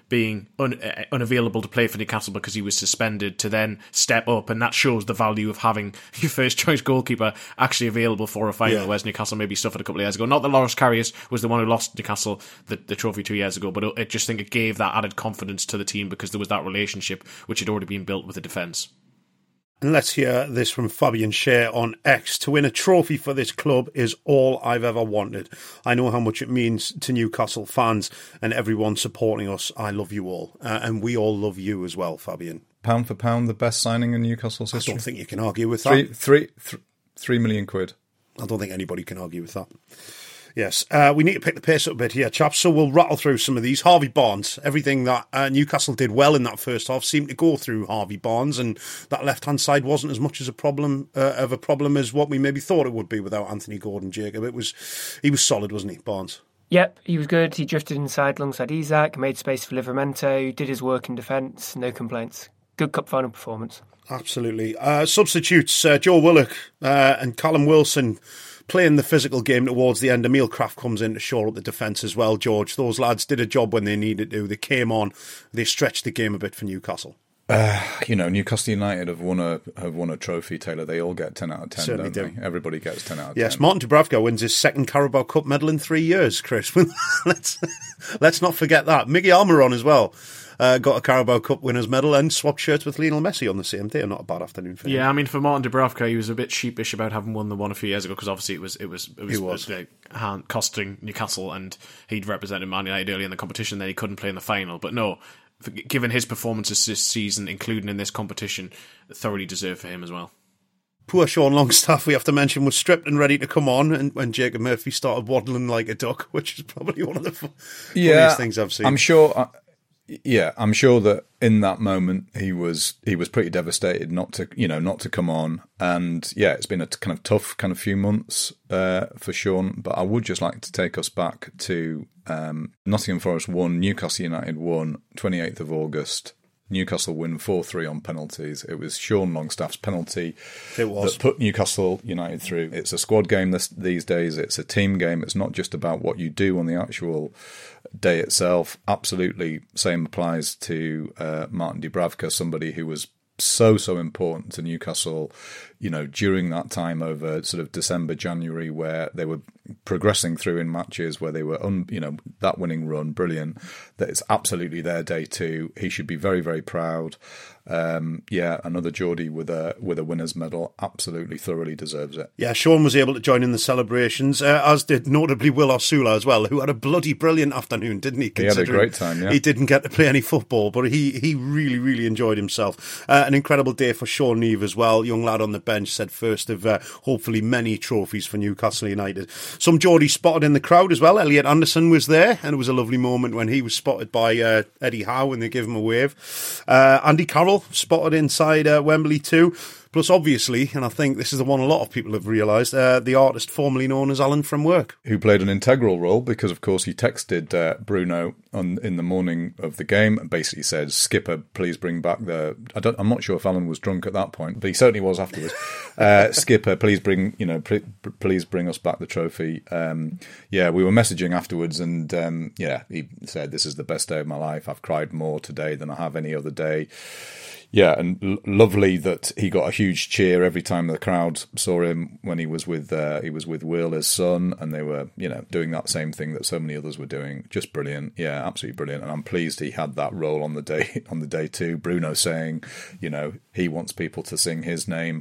being un- uh, unavailable to play for Newcastle because he was suspended, to then step up, and that shows the value of having your first choice goalkeeper actually available for a final, yeah. whereas Newcastle maybe suffered a couple of years ago. Not that Loris Karius was the one who lost Newcastle the, the trophy two years ago, but I just think it gave that added confidence to the team because there was that relationship which had already been built with the defence. And let's hear this from Fabian Schär on X. To win a trophy for this club is all I've ever wanted. I know how much it means to Newcastle fans and everyone supporting us. I love you all. Uh, and we all love you as well, Fabian. Pound for pound, the best signing in Newcastle's history? I don't think you can argue with that. Three, three, th- three million quid. I don't think anybody can argue with that. Yes, uh, we need to pick the pace up a bit here, chaps, so we'll rattle through some of these. Harvey Barnes, everything that uh, Newcastle did well in that first half seemed to go through Harvey Barnes, and that left-hand side wasn't as much as a problem uh, of a problem as what we maybe thought it would be without Anthony Gordon, Jacob. It was, he was solid, wasn't he, Barnes? Yep, he was good. He drifted inside alongside Isak, made space for Livramento, did his work in defence, no complaints. Good cup final performance. Absolutely. Uh, substitutes, uh, Joe Willock uh, and Callum Wilson playing the physical game towards the end. Emil Kraft comes in to shore up the defence as well, George. Those lads did a job when they needed to. They came on. They stretched the game a bit for Newcastle. Uh, you know, Newcastle United have won a have won a trophy, Taylor. They all get ten out of ten, Certainly don't do. they? Everybody gets ten out of yes, ten. Yes, Martin Dubravka wins his second Carabao Cup medal in three years, Chris. let's, let's not forget that. Miggy Almiron as well. Uh, got a Carabao Cup winners medal and swapped shirts with Lionel Messi on the same day. Not a bad afternoon for him. Yeah, I mean, for Martin Dubravka, he was a bit sheepish about having won the one a few years ago because obviously it was it was it was, it was. It was uh, costing Newcastle, and he'd represented Man United early in the competition. Then he couldn't play in the final. But no, given his performances this season, including in this competition, thoroughly deserved for him as well. Poor Sean Longstaff, we have to mention, was stripped and ready to come on, and when Jacob Murphy started waddling like a duck, which is probably one of the fu- yeah, funniest things I've seen. I'm sure. I- Yeah, I'm sure that in that moment he was he was pretty devastated not to you know not to come on, and yeah, it's been a kind of tough kind of few months uh, for Sean. But I would just like to take us back to um, Nottingham Forest won, Newcastle United won, twenty-eighth of August. Newcastle win four three on penalties. It was Sean Longstaff's penalty it was. that put Newcastle United through. It's a squad game this, these days. It's a team game. It's not just about what you do on the actual day itself. Absolutely, same applies to uh, Martin Dubravka, somebody who was so, so important to Newcastle, you know, during that time over sort of December, January, where they were progressing through in matches where they were, un, you know, that winning run, brilliant. That it's absolutely their day too. He should be very, very proud. Um, yeah, another Geordie with a with a winner's medal, absolutely thoroughly deserves it. Yeah, Sean was able to join in the celebrations, uh, as did notably Will Osula as well, who had a bloody brilliant afternoon, didn't he? He had a great time, yeah. He didn't get to play any football, but he, he really, really enjoyed himself. Uh, an incredible day for Sean Neve as well. Young lad on the bench, said first of uh, hopefully many trophies for Newcastle United. Some Geordies spotted in the crowd as well. Elliot Anderson was there, and it was a lovely moment when he was spotted by uh, Eddie Howe and they gave him a wave. Uh, Andy Carroll spotted inside uh, Wembley too. Plus, obviously, and I think this is the one a lot of people have realised, uh, the artist formerly known as Alan from Work. Who played an integral role because, of course, he texted uh, Bruno on, in the morning of the game and basically said, Skipper, please bring back the... I don't, I'm not sure if Alan was drunk at that point, but he certainly was afterwards. uh, Skipper, please bring you know, pl- please bring us back the trophy. Um, yeah, we were messaging afterwards and, um, yeah, he said, this is the best day of my life. I've cried more today than I have any other day. Yeah, and l- lovely that he got a huge cheer every time the crowd saw him when he was with uh, he was with Will, his son, and they were, you know, doing that same thing that so many others were doing. Just brilliant, yeah, absolutely brilliant. And I'm pleased he had that role on the day on the day too. Bruno saying, you know, he wants people to sing his name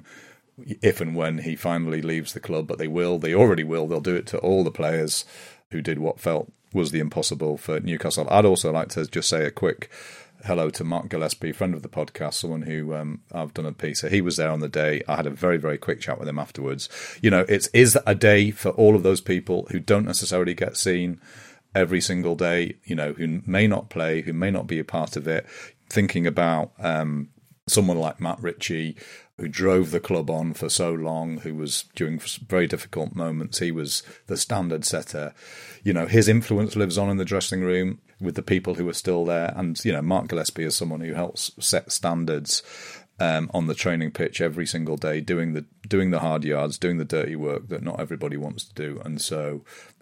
if and when he finally leaves the club, but they will, they already will. They'll do it to all the players who did what felt was the impossible for Newcastle. I'd also like to just say a quick hello to Mark Gillespie, friend of the podcast, someone who um, I've done a piece. So he was there on the day. I had a very, very quick chat with him afterwards. You know, it is a day for all of those people who don't necessarily get seen every single day, you know, who may not play, who may not be a part of it. Thinking about um, someone like Matt Ritchie, who drove the club on for so long, who was during very difficult moments. He was the standard setter. You know, his influence lives on in the dressing room with the people who are still there. And, you know, Mark Gillespie is someone who helps set standards um, on the training pitch every single day, doing the doing the hard yards, doing the dirty work that not everybody wants to do. And so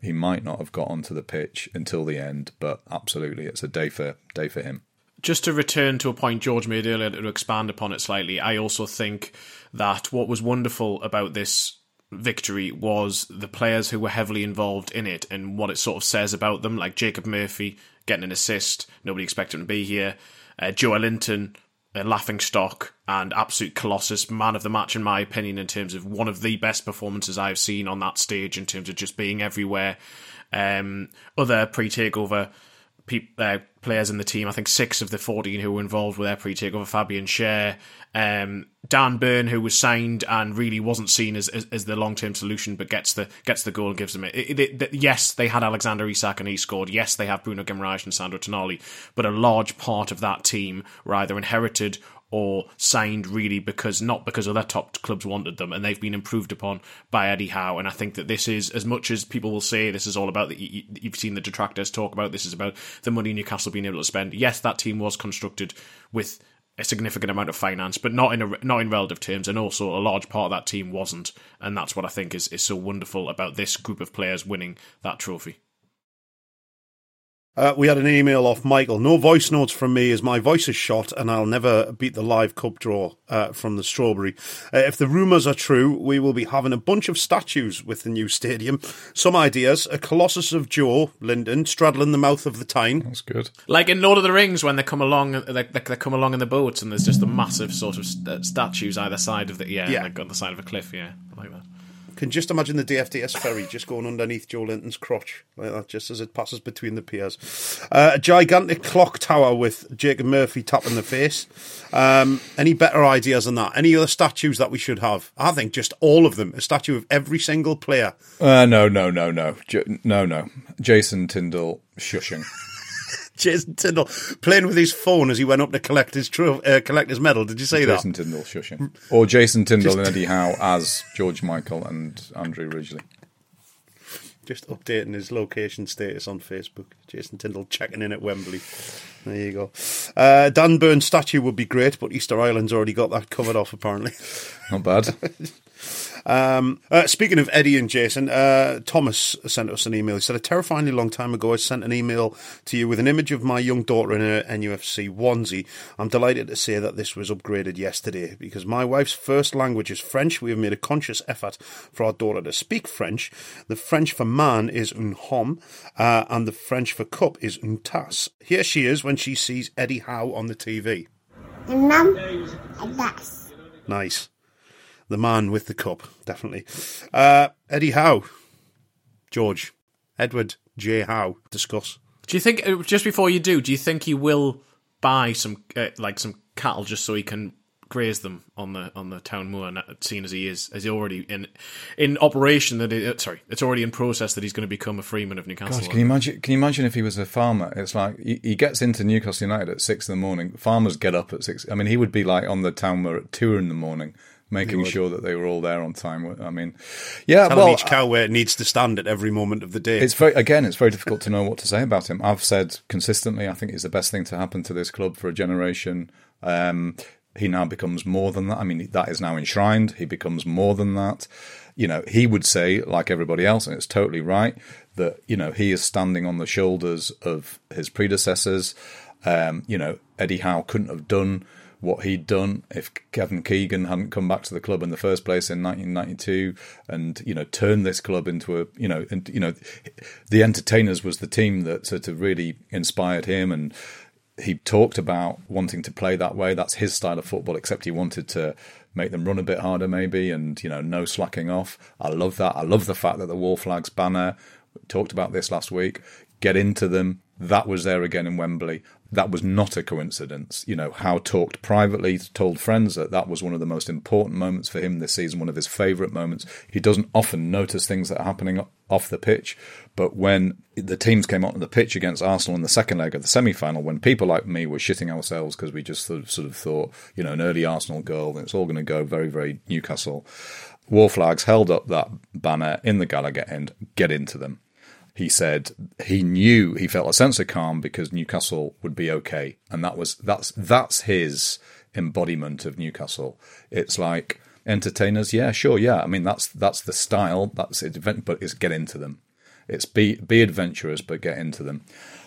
he might not have got onto the pitch until the end, but absolutely, it's a day for day for him. Just to return to a point George made earlier, to expand upon it slightly, I also think that what was wonderful about this victory was the players who were heavily involved in it and what it sort of says about them, like Jacob Murphy getting an assist, nobody expected him to be here, uh, Joelinton, a laughing stock and absolute colossus, man of the match in my opinion, in terms of one of the best performances I've seen on that stage in terms of just being everywhere. Um, other pre-takeover pe- uh, players in the team, I think six of the fourteen who were involved with their pre-takeover, Fabian Schär, um, Dan Burn, who was signed and really wasn't seen as, as, as the long-term solution, but gets the gets the goal and gives them it. It, it, it. Yes, they had Alexander Isak and he scored. Yes, they have Bruno Guimaraes and Sandro Tonali, but a large part of that team were either inherited or signed really because not because other top clubs wanted them, and they've been improved upon by Eddie Howe. And I think that this is, as much as people will say this is all about the, you've seen the detractors talk about this is about the money Newcastle being able to spend. Yes, that team was constructed with a significant amount of finance, but not in a, not in relative terms, and also a large part of that team wasn't, and that's what I think is, is so wonderful about this group of players winning that trophy. Uh, we had an email off Michael. No voice notes from me as my voice is shot and I'll never beat the live cup draw uh, from the Strawberry. Uh, if the rumours are true, we will be having a bunch of statues with the new stadium. Some ideas: a Colossus of Joe Linden straddling the mouth of the Tyne. That's good. Like in Lord of the Rings when they come along, they, they, they come along in the boats and there's just the massive sort of st- statues either side of the yeah, yeah. like on the side of a cliff. Yeah, I like that. Can just imagine the D F D S ferry just going underneath Joe Linton's crotch like that, just as it passes between the piers. Uh, a gigantic clock tower with Jacob Murphy tapping the face. Um, any better ideas than that? Any other statues that we should have? I think just all of them. A statue of every single player. Uh, no, no, no, no, J- no, no. Jason Tindall shushing. Jason Tindall playing with his phone as he went up to collect his tro- uh, collect his medal. Did you see Jason that? Jason Tindall shushing. Or Jason Tindall Just... and Eddie Howe as George Michael and Andrew Ridgeley. Just updating his location status on Facebook. Jason Tindall checking in at Wembley. There you go. Uh, Dan Byrne's statue would be great, but Easter Island's already got that covered off, apparently. Not bad. Um, uh, speaking of Eddie and Jason, uh, Thomas sent us an email. He said, a terrifyingly long time ago, I sent an email to you with an image of my young daughter in a N U F C onesie. I'm delighted to say that this was upgraded yesterday because my wife's first language is French. We have made a conscious effort for our daughter to speak French. The French for man is un homme, uh, and the French for cup is une tasse. Here she is when she sees Eddie Howe on the T V. Nam, a tasse. Nice. The man with the cup, definitely. Uh, Eddie Howe. George. Edward J. Howe. Discuss. Do you think, just before you do, do you think he will buy some uh, like some cattle just so he can graze them on the on the town moor, seeing as he is as he already in in operation that it, sorry, it's already in process that he's going to become a freeman of Newcastle. Gosh, can you imagine? Can you imagine if he was a farmer? It's like he, he gets into Newcastle United at six in the morning. Farmers get up at six. I mean, he would be like on the town moor at two in the morning, making sure that they were all there on time. I mean, yeah, Tell well, each cow where it needs to stand at every moment of the day. It's very again, it's very difficult to know what to say about him. I've said consistently, I think it's the best thing to happen to this club for a generation. Um, he now becomes more than that. I mean, that is now enshrined. He becomes more than that. You know, he would say, like everybody else, and it's totally right, that, you know, he is standing on the shoulders of his predecessors. Um, you know, Eddie Howe couldn't have done what he'd done if Kevin Keegan hadn't come back to the club in the first place in nineteen ninety-two and, you know, turned this club into a, you know, and, you know, the Entertainers was the team that sort of really inspired him, and he talked about wanting to play that way. That's his style of football, except he wanted to make them run a bit harder maybe and, you know, no slacking off. I love that. I love the fact that the Wall Flags banner, we talked about this last week, get into them. That was there again in Wembley. That was not a coincidence. You know, Howe talked privately, told friends that that was one of the most important moments for him this season, one of his favourite moments. He doesn't often notice things that are happening off the pitch, but when the teams came onto the pitch against Arsenal in the second leg of the semi-final, when people like me were shitting ourselves because we just sort of, sort of thought, you know, an early Arsenal goal, and it's all going to go very, very Newcastle, Wall Flags held up that banner in the Gallagher end, get into them. He said he knew, he felt a sense of calm because Newcastle would be okay, and that was that's that's his embodiment of Newcastle. It's like Entertainers, yeah, sure, yeah. I mean, that's that's the style, that's it, but it's get into them. It's be be adventurous, but get into them.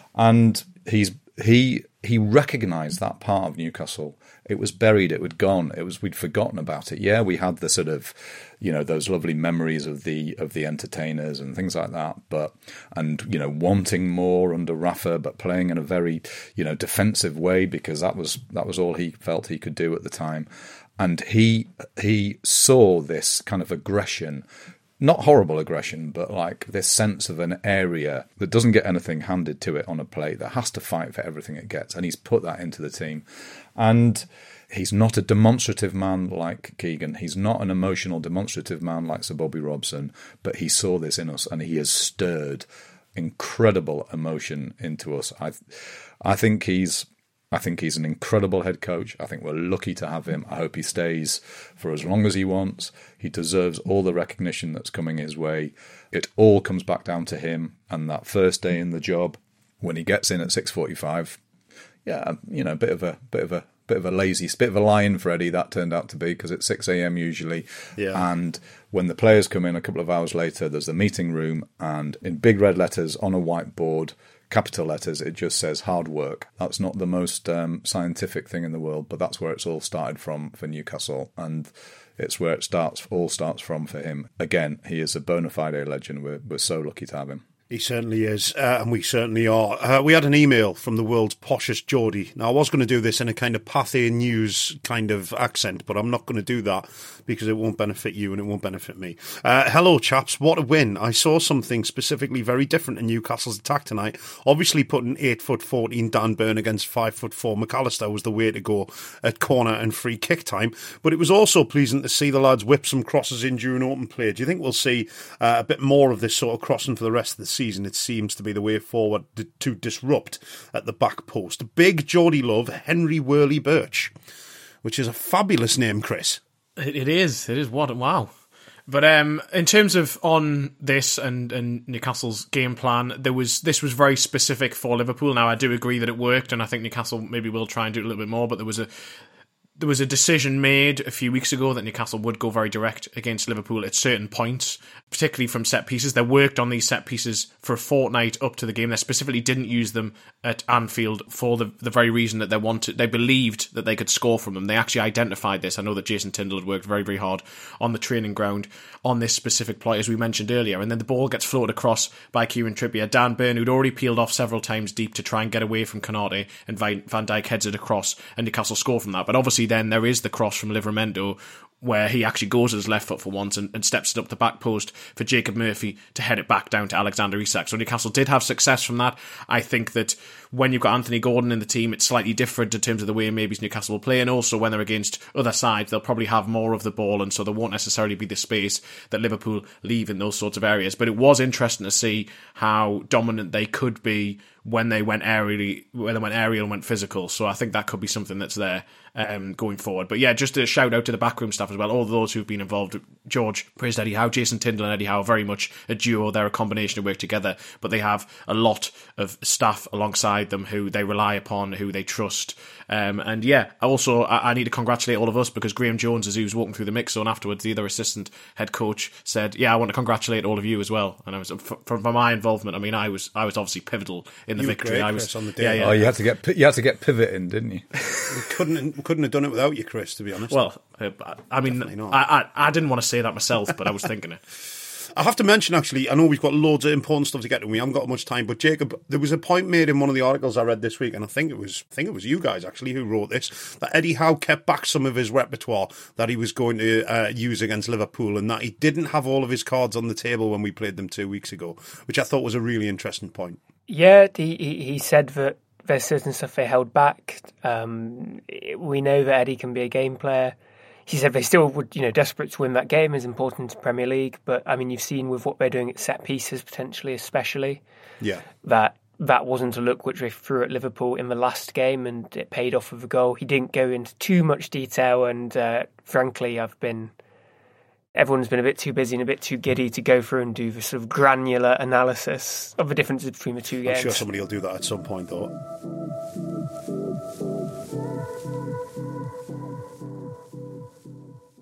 And he's he he recognised that part of Newcastle. It was buried. It had gone. It was we'd forgotten about it. Yeah, we had the sort of, you know, those lovely memories of the of the entertainers and things like that. But and you know, wanting more under Rafa, but playing in a very, you know, defensive way because that was that was all he felt he could do at the time. And he he saw this kind of aggression. Not horrible aggression, but like this sense of an area that doesn't get anything handed to it on a plate, that has to fight for everything it gets. And he's put that into the team. And he's not a demonstrative man like Keegan. He's not an emotional, demonstrative man like Sir Bobby Robson. But he saw this in us and he has stirred incredible emotion into us. I, I think he's... I think he's an incredible head coach. I think we're lucky to have him. I hope he stays for as long as he wants. He deserves all the recognition that's coming his way. It all comes back down to him and that first day in the job when he gets in at six forty-five. Yeah, you know, a bit of a bit of a bit of a lazy, bit of a lie-in for Eddie that turned out to be because it's six a.m. usually. Yeah. And when the players come in a couple of hours later, there's the meeting room and in big red letters on a whiteboard, capital letters, it just says hard work. That's not the most um, scientific thing in the world, but that's where it's all started from for Newcastle, and it's where it starts. All starts from for him. Again, he is a bona fide legend. We're we're so lucky to have him. He certainly is, uh, and we certainly are. Uh, we had an email from the world's poshest Geordie. Now, I was going to do this in a kind of Pathé News kind of accent, but I'm not going to do that because it won't benefit you and it won't benefit me. Uh, hello, chaps. What a win. I saw something specifically very different in Newcastle's attack tonight. Obviously, putting eight foot fourteen Dan Burn against five foot four McAllister was the way to go at corner and free kick time, but it was also pleasing to see the lads whip some crosses in during open play. Do you think we'll see uh, a bit more of this sort of crossing for the rest of the season? It seems to be the way forward to disrupt at the back post. Big Geordie love, Henry Worley Birch, which is a fabulous name, Chris. It, it is. It is. What? Wow. But um, in terms of on this and, and Newcastle's game plan, there was this was very specific for Liverpool. Now, I do agree that it worked, and I think Newcastle maybe will try and do it a little bit more, but there was a There was a decision made a few weeks ago that Newcastle would go very direct against Liverpool at certain points, particularly from set pieces. They worked on these set pieces for a fortnight up to the game. They specifically didn't use them at Anfield for the, the very reason that they wanted. They believed that they could score from them. They actually identified this. I know that Jason Tindall had worked very, very hard on the training ground on this specific play, as we mentioned earlier. And then the ball gets floated across by Kieran Trippier. Dan Burn, who'd already peeled off several times deep to try and get away from Konate, and Van Dijk heads it across, and Newcastle score from that. But obviously then there is the cross from Livramento where he actually goes with his left foot for once and, and steps it up the back post for Jacob Murphy to head it back down to Alexander Isak. So Newcastle did have success from that. I think that when you've got Anthony Gordon in the team, it's slightly different in terms of the way maybe Newcastle will play, and also when they're against other sides, they'll probably have more of the ball, and so there won't necessarily be the space that Liverpool leave in those sorts of areas. But it was interesting to see how dominant they could be when they went aerially, when they went aerial and went physical. So I think that could be something that's there um, going forward. But yeah, just a shout out to the backroom staff as well, all those who've been involved. George praised Eddie Howe, Jason Tindall and Eddie Howe are very much a duo. They're a combination who work together, but they have a lot of staff alongside them who they rely upon, who they trust. Um, and yeah, also I, I need to congratulate all of us, because Graham Jones, as he was walking through the mix zone afterwards, the other assistant head coach, said, yeah, I want to congratulate all of you as well. And I was for, for my involvement, I mean, I was I was obviously pivotal in the you victory. Great, I was Chris, on the day. Yeah, yeah. Oh, you had to get you had to get pivot in, didn't you? We couldn't couldn't have done it without you, Chris, to be honest. Well, uh, I mean, I, I I didn't want to say that myself, but I was thinking it. I have to mention, actually, I know we've got loads of important stuff to get to. We haven't got much time, but Jacob, there was a point made in one of the articles I read this week, and I think it was, I think it was you guys actually who wrote this, that Eddie Howe kept back some of his repertoire that he was going to uh, use against Liverpool, and that he didn't have all of his cards on the table when we played them two weeks ago, which I thought was a really interesting point. Yeah, he he said that there's certain stuff they held back. Um, we know that Eddie can be a game player. He said they still would, you know, desperate to win that game is important to Premier League. But I mean, you've seen with what they're doing at set pieces, potentially, especially, yeah, that that wasn't a look which they threw at Liverpool in the last game, and it paid off with a goal. He didn't go into too much detail, and uh, frankly, I've been everyone's been a bit too busy and a bit too giddy to go through and do the sort of granular analysis of the differences between the two games. I'm sure somebody will do that at some point, though.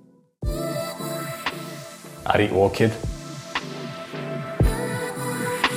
I'd eat Orchid.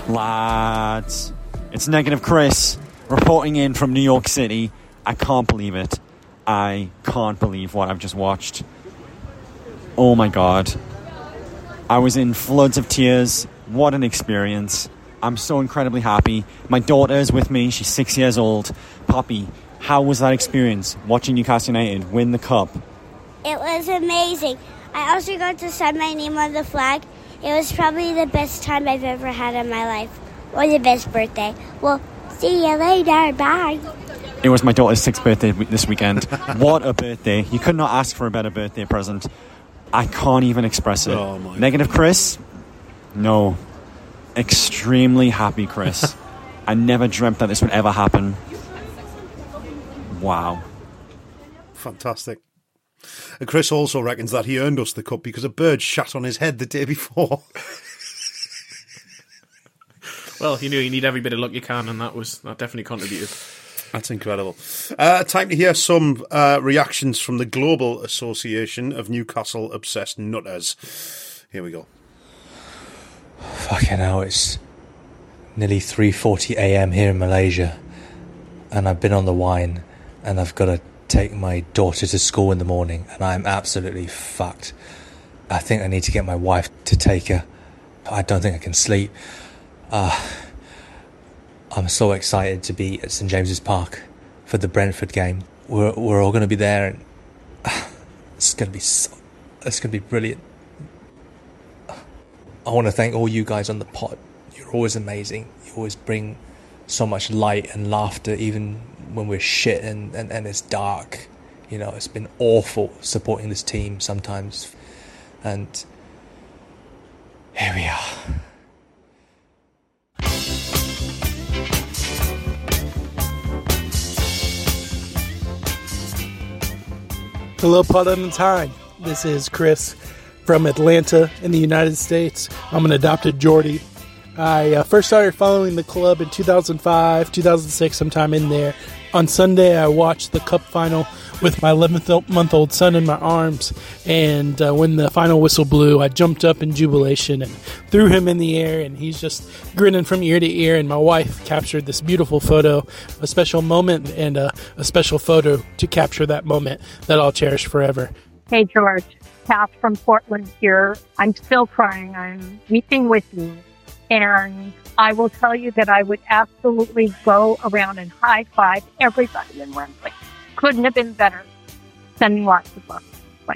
Lads, it's Negative Chris reporting in from New York City. I can't believe it. I can't believe what I've just watched. Oh my god. I was in floods of tears. What an experience. I'm so incredibly happy. My daughter is with me. She's six years old. Poppy, how was that experience watching Newcastle United win the cup? It was amazing. I also got to sign my name on the flag. It was probably the best time I've ever had in my life. Or the best birthday. Well, see you later. Bye. It was my daughter's sixth birthday this weekend. What a birthday. You could not ask for a better birthday present. I can't even express it. Oh my Negative God. Chris? No. Extremely happy Chris. I never dreamt that this would ever happen. Wow. Fantastic. And Chris also reckons that he earned us the cup because a bird shat on his head the day before. Well, you knew you need every bit of luck you can, and that was that definitely contributed. That's incredible. Uh, time to hear some uh, reactions from the Global Association of Newcastle Obsessed Nutters. Here we go. Fucking hell, it's nearly three forty a.m. here in Malaysia, and I've been on the wine, and I've got to take my daughter to school in the morning, and I'm absolutely fucked. I think I need to get my wife to take her. I don't think I can sleep. Uh, I'm so excited to be at St James's Park for the Brentford game. We're we're all going to be there, and uh, it's going to be so, it's going to be brilliant. I want to thank all you guys on the pod. You're always amazing. You always bring so much light and laughter, even when we're shit and, and, and it's dark. You know, it's been awful supporting this team sometimes. And here we are. Hello, Pod on the Time. This is Chris from Atlanta in the United States. I'm an adopted Geordie. I uh, first started following the club in two thousand five, two thousand six, sometime in there. On Sunday, I watched the cup final with my eleven-month-old son in my arms, and uh, when the final whistle blew, I jumped up in jubilation and threw him in the air, and he's just grinning from ear to ear, and my wife captured this beautiful photo, a special moment, and a, a special photo to capture that moment that I'll cherish forever. Hey, George. Kath from Portland here. I'm still crying. I'm weeping with you. And I will tell you that I would absolutely go around and high-five everybody in Wembley. Couldn't have been better. Sending lots of love. Bye.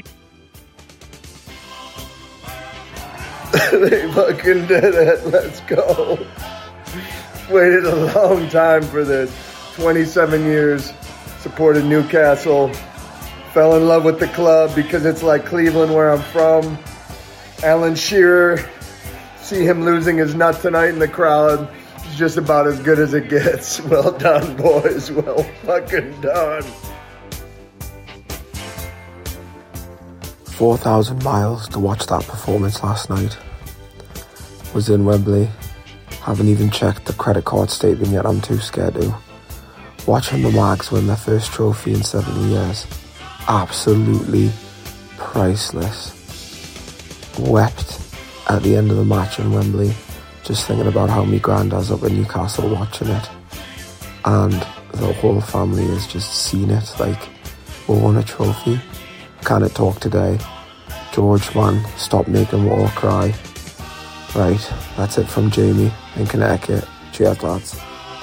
They fucking did it. Let's go. Waited a long time for this. twenty-seven years. Supported Newcastle. Fell in love with the club because it's like Cleveland where I'm from. Alan Shearer, see him losing his nut tonight in the crowd. It's just about as good as it gets. Well done, boys. Well fucking done. four thousand miles to watch that performance last night. Was in Wembley. Haven't even checked the credit card statement yet. I'm too scared to. Watching the Mags win their first trophy in seventy years. Absolutely priceless. Wept at the end of the match in Wembley, just thinking about how my granddad's up in Newcastle watching it, and the whole family has just seen it. Like, we won a trophy. Can't talk today. George, man, stop making water cry. Right, that's it from Jamie in Connecticut. Cheers, lads.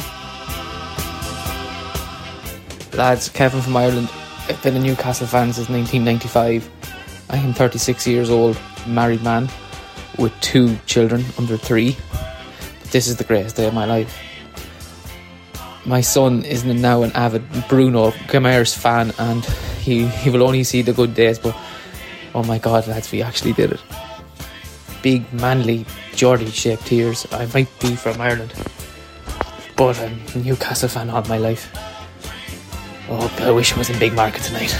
Lads, Kevin from Ireland. I've been a Newcastle fan since nineteen ninety-five. I am thirty-six years old, married man with two children under three. This is the greatest day of my life. My son is now an avid Bruno Guimaraes fan, and he, he will only see the good days, but oh my god, lads, we actually did it. Big, manly, Geordie shaped tears. I might be from Ireland, but I'm a Newcastle fan all my life. Oh, I wish I was in Big Market tonight.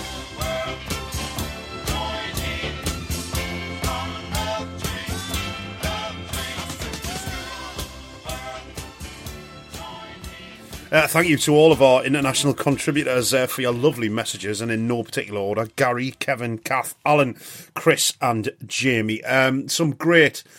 Uh, thank you to all of our international contributors uh, for your lovely messages, and in no particular order: Gary, Kevin, Kath, Alan, Chris and Jamie. Um, some great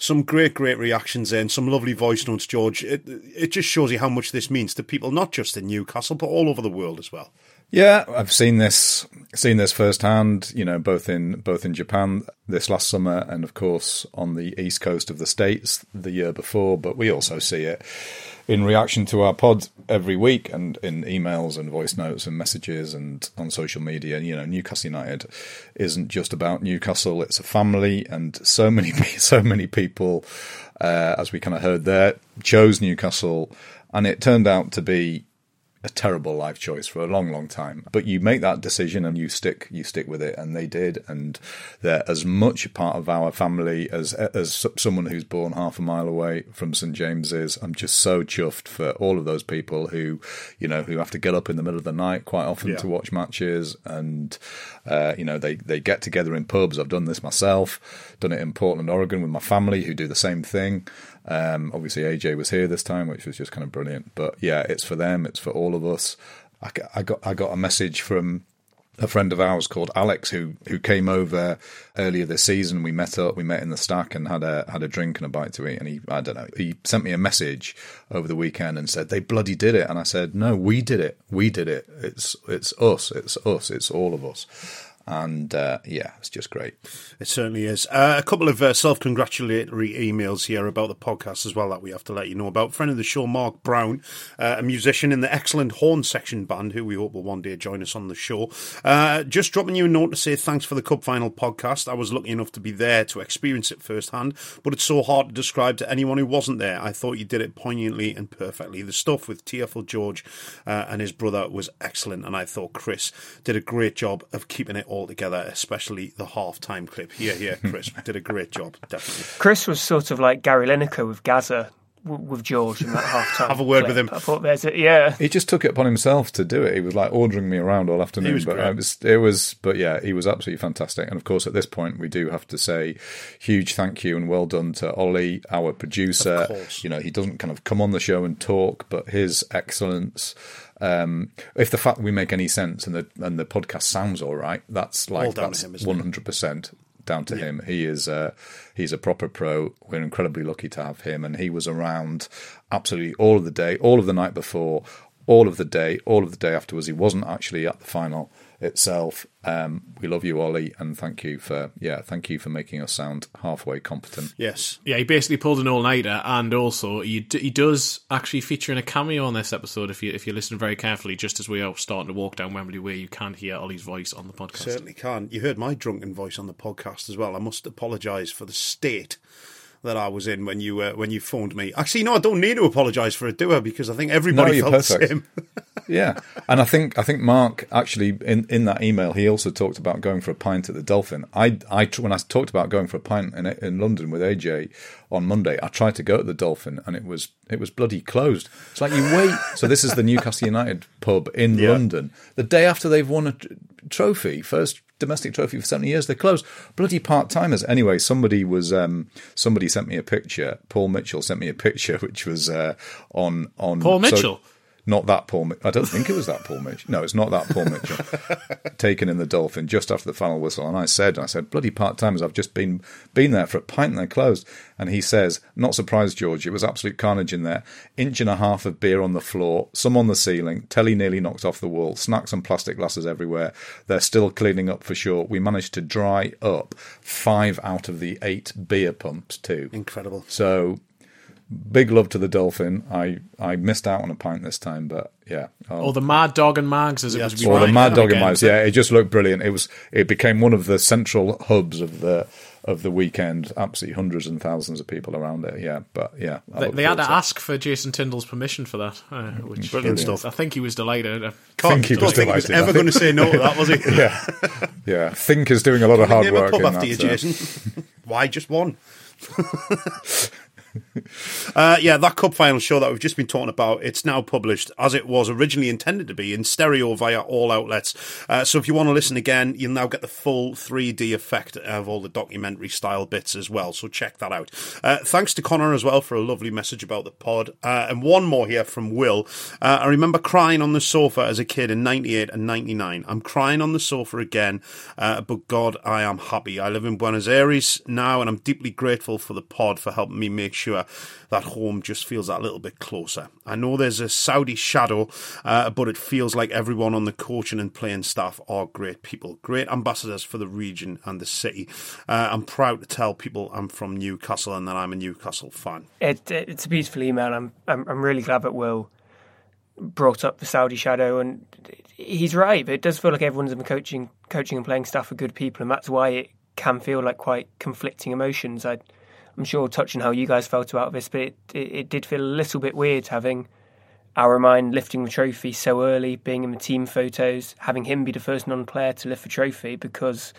some great, great reactions there and some lovely voice notes, George. It, it just shows you how much this means to people, not just in Newcastle, but all over the world as well. Yeah, I've seen this seen this firsthand, you know, both in both in Japan this last summer and, of course, on the east coast of the States the year before. But we also see it in reaction to our pod every week and in emails and voice notes and messages and on social media. You know, Newcastle United isn't just about Newcastle; it's a family, and so many so many people, uh, as we kind of heard there, chose Newcastle, and it turned out to be a terrible life choice for a long, long time. But you make that decision and you stick you stick with it, and they did. And they're as much a part of our family as as someone who's born half a mile away from St James's. I'm just so chuffed for all of those people who, you know, who have to get up in the middle of the night quite often yeah. to watch matches. And, uh, you know, they, they get together in pubs. I've done this myself, done it in Portland, Oregon with my family who do the same thing. Um, obviously, A J was here this time, which was just kind of brilliant. But yeah, it's for them. It's for all of us. I, I got I got a message from a friend of ours called Alex who who came over earlier this season. We met up. We met in the Stack and had a had a drink and a bite to eat. And he I don't know. He sent me a message over the weekend and said they bloody did it. And I said, no, we did it. We did it. It's it's us. It's us. It's all of us. And, uh, yeah, it's just great. It certainly is. Uh, a couple of uh, self-congratulatory emails here about the podcast as well that we have to let you know about. Friend of the show, Mark Brown, uh, a musician in the excellent Horn Section band, who we hope will one day join us on the show. Uh, just dropping you a note to say thanks for the Cup Final podcast. I was lucky enough to be there to experience it firsthand, but it's so hard to describe to anyone who wasn't there. I thought you did it poignantly and perfectly. The stuff with Tearful George uh, and his brother was excellent, and I thought Chris did a great job of keeping it all together, especially the half-time clip. Here, here, Chris did a great job, definitely. Chris was sort of like Gary Lineker with Gaza, w- with George in that half-time Have a word clip. with him. I thought there's a, yeah. He just took it upon himself to do it. He was like ordering me around all afternoon. He was but great. it was, it was, but yeah, he was absolutely fantastic. And of course, at this point, we do have to say huge thank you and well done to Ollie, our producer. Of course. You know, he doesn't kind of come on the show and talk, but his excellence. Um, if the fact that we make any sense and the and the podcast sounds all right, that's like All down that's to him, isn't it? one hundred percent down to Yeah. him. He is uh, he's a proper pro. We're incredibly lucky to have him, and he was around absolutely all of the day, all of the night before, all of the day, all of the day afterwards. He wasn't actually at the final itself. Um, we love you, Ollie, and thank you for yeah, thank you for making us sound halfway competent. Yes, yeah, he basically pulled an all-nighter, and also he d- he does actually feature in a cameo on this episode. If you if you listen very carefully, just as we are starting to walk down Wembley Way, you can hear Ollie's voice on the podcast. Certainly can. You heard my drunken voice on the podcast as well. I must apologise for the state that I was in when you uh, when you phoned me. Actually, no, I don't need to apologise for it, do I? Because I think everybody No, felt you're the perfect. same. Yeah, and I think I think Mark actually in, in that email he also talked about going for a pint at the Dolphin. I, I when I talked about going for a pint in in London with A J on Monday, I tried to go to the Dolphin and it was it was bloody closed. It's like you wait. So this is the Newcastle United pub in Yeah. London. The day after they've won a t- trophy, first domestic trophy for seventy years, they closed. Bloody part timers. Anyway, somebody was um, somebody sent me a picture. Paul Mitchell sent me a picture, which was uh, on on Paul so- Mitchell? Not that Paul. Mi- I don't think it was that Paul Mitchell. No, it's not that Paul Mitchell. Taken in the Dolphin just after the final whistle, and I said, I said, bloody part timers. I've just been been there for a pint and they're closed. And he says, not surprised, George. It was absolute carnage in there. Inch and a half of beer on the floor, some on the ceiling, telly nearly knocked off the wall, snacks and plastic glasses everywhere. They're still cleaning up for sure. We managed to dry up five out of the eight beer pumps too. Incredible. So. Big love to the Dolphin. I, I missed out on a pint this time, but yeah. Or the Mad Dog and Mags, as it was. Or the Mad Dog and again. Mags. Yeah, it just looked brilliant. It was. It became one of the central hubs of the of the weekend. Absolutely hundreds and thousands of people around it. Yeah, but yeah, I They, look they had to forward ask for Jason Tyndall's permission for that, uh, which Brilliant stuff. I think he was delighted. I think he was don't think he was delighted. ever I think- going to say no to that, was he? yeah, yeah. Think is doing a lot of hard Name a work. pub in after that, you, uh, Jason. Why just one? uh, yeah, that cup final show that we've just been talking about, it's now published as it was originally intended to be, in stereo via all outlets. Uh, so if you want to listen again, you'll now get the full three D effect of all the documentary style bits as well. So check that out. Uh, thanks to Connor as well for a lovely message about the pod. Uh, and one more here from Will. Uh, I remember crying on the sofa as a kid in ninety-eight and ninety-nine. I'm crying on the sofa again, uh, but God, I am happy. I live in Buenos Aires now, and I'm deeply grateful for the pod for helping me make sure that home just feels that little bit closer. I know there's a Saudi shadow, uh, but it feels like everyone on the coaching and playing staff are great people, great ambassadors for the region and the city. Uh, I'm proud to tell people I'm from Newcastle and that I'm a Newcastle fan. It, it's a beautiful email. I'm, I'm I'm really glad that Will brought up the Saudi shadow, and he's right. But it does feel like everyone's in the coaching, coaching and playing staff are good people, and that's why it can feel like quite conflicting emotions. I, I'm sure we'll touch on how you guys felt about this, but it, it, it did feel a little bit weird having our mind lifting the trophy so early, being in the team photos, having him be the first non-player to lift the trophy, because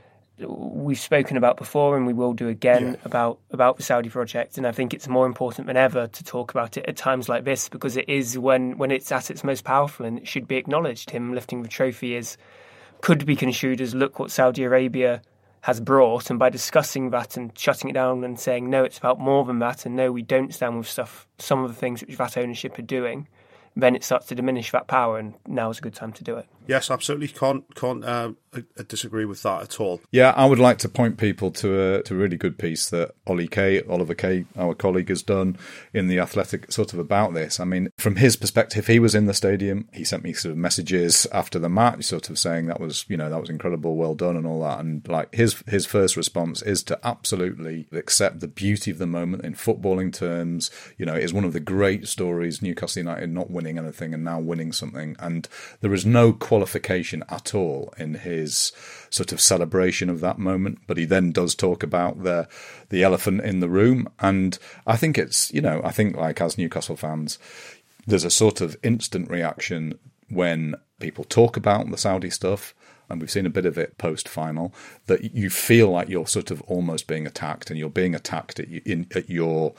we've spoken about before and we will do again yeah. about, about the Saudi project. And I think it's more important than ever to talk about it at times like this, because it is when, when it's at its most powerful, and it should be acknowledged. Him lifting the trophy is could be construed as, look what Saudi Arabia has brought, and by discussing that and shutting it down and saying, no, it's about more than that, and no, we don't stand with stuff, some of the things which that ownership are doing, then it starts to diminish that power, and now is a good time to do it. Yes, absolutely. Can't can't uh, disagree with that at all. Yeah, I would like to point people to a to a really good piece that Ollie Kay, Oliver Kay, our colleague, has done in The Athletic, sort of about this. I mean, from his perspective, he was in the stadium. He sent me sort of messages after the match, sort of saying that was, you know, that was incredible, well done, and all that. And like his his first response is to absolutely accept the beauty of the moment in footballing terms. You know, it is one of the great stories. Newcastle United not winning anything and now winning something, and there is no qualification at all in his sort of celebration of that moment. But he then does talk about the the elephant in the room, and I think it's, you know, I think like as Newcastle fans, there's a sort of instant reaction when people talk about the Saudi stuff, and we've seen a bit of it post-final, that you feel like you're sort of almost being attacked, and you're being attacked at, in, at your,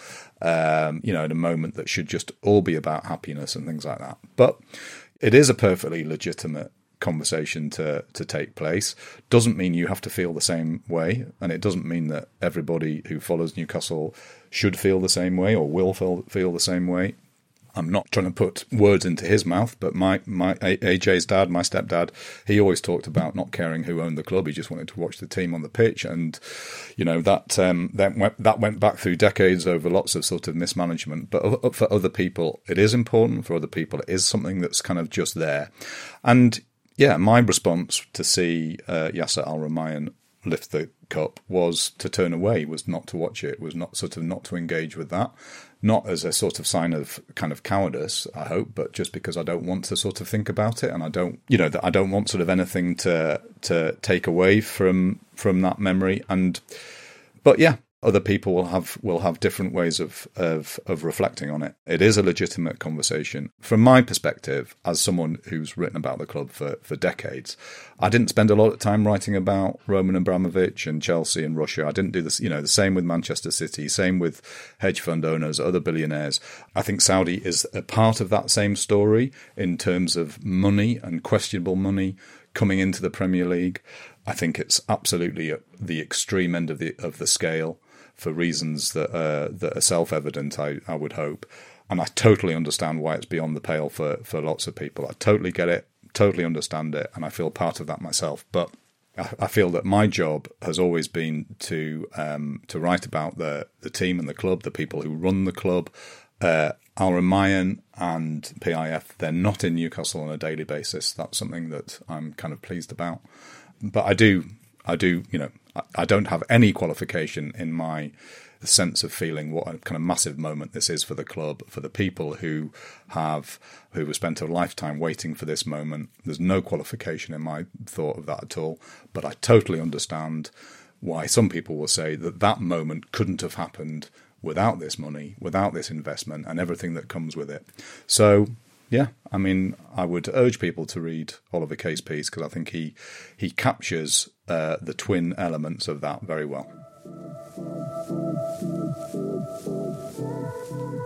um, you know, in a moment that should just all be about happiness and things like that. But it is a perfectly legitimate conversation to to take place. Doesn't mean you have to feel the same way, and it doesn't mean that everybody who follows Newcastle should feel the same way or will feel, feel the same way. I'm not trying to put words into his mouth, but my, my A J's dad, my stepdad, he always talked about not caring who owned the club. He just wanted to watch the team on the pitch. And, you know, that um, that went, that went back through decades over lots of sort of mismanagement. But for other people, it is important. For other people, it is something that's kind of just there. And, yeah, my response to see uh, Yasser Al-Rumayyan lift the cup was to turn away, was not to watch it, was not sort of not to engage with that. Not as a sort of sign of kind of cowardice, I hope, but just because I don't want to sort of think about it, and I don't, you know, that I don't want sort of anything to to take away from from that memory. And but yeah, other people will have will have different ways of, of of reflecting on it. It is a legitimate conversation. From my perspective, as someone who's written about the club for, for decades, I didn't spend a lot of time writing about Roman Abramovich and Chelsea and Russia. I didn't do this, you know, the same with Manchester City, same with hedge fund owners, other billionaires. I think Saudi is a part of that same story in terms of money and questionable money coming into the Premier League. I think it's absolutely at the extreme end of the of the scale, for reasons that uh, that are self-evident, I, I would hope. And I totally understand why it's beyond the pale for, for lots of people. I totally get it, totally understand it, and I feel part of that myself. But I, I feel that my job has always been to um, to write about the, the team and the club, the people who run the club. Uh, Al-Rumayyan and P I F, they're not in Newcastle on a daily basis. That's something that I'm kind of pleased about. But I do, I do, you know, I don't have any qualification in my sense of feeling what a kind of massive moment this is for the club, for the people who have who have spent a lifetime waiting for this moment. There's no qualification in my thought of that at all. But I totally understand why some people will say that that moment couldn't have happened without this money, without this investment, and everything that comes with it. So, yeah, I mean, I would urge people to read Oliver Kay's piece, because I think he he captures uh, the twin elements of that very well.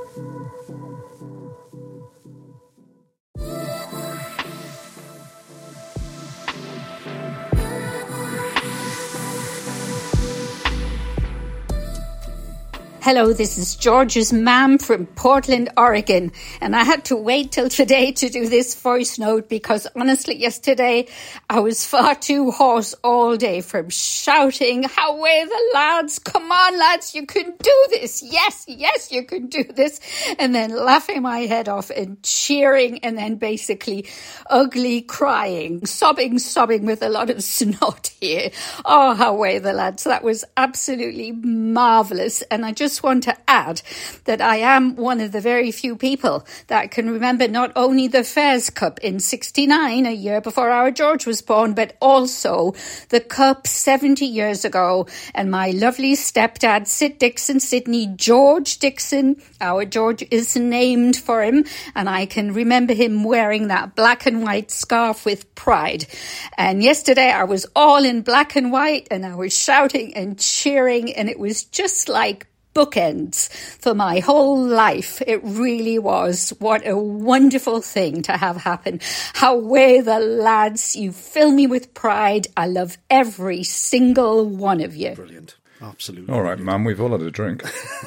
Hello, this is George's mum from Portland, Oregon, and I had to wait till today to do this voice note because honestly yesterday I was far too hoarse all day from shouting, "How way the lads, come on lads, you can do this, yes, yes you can do this," and then laughing my head off and cheering and then basically ugly crying, sobbing, sobbing with a lot of snot here. Oh, how way the lads, that was absolutely marvellous. And I just want to add that I am one of the very few people that can remember not only the Fairs Cup in sixty-nine, a year before our George was born, but also the Cup seventy years ago. And my lovely stepdad, Sid Dixon, Sydney George Dixon, our George is named for him. And I can remember him wearing that black and white scarf with pride. And yesterday I was all in black and white and I was shouting and cheering, and it was just like bookends for my whole life. It really was. What a wonderful thing to have happen. How way the lads, you fill me with pride. I love every single one of you. Brilliant. Absolutely. All right, man, we've all had a drink.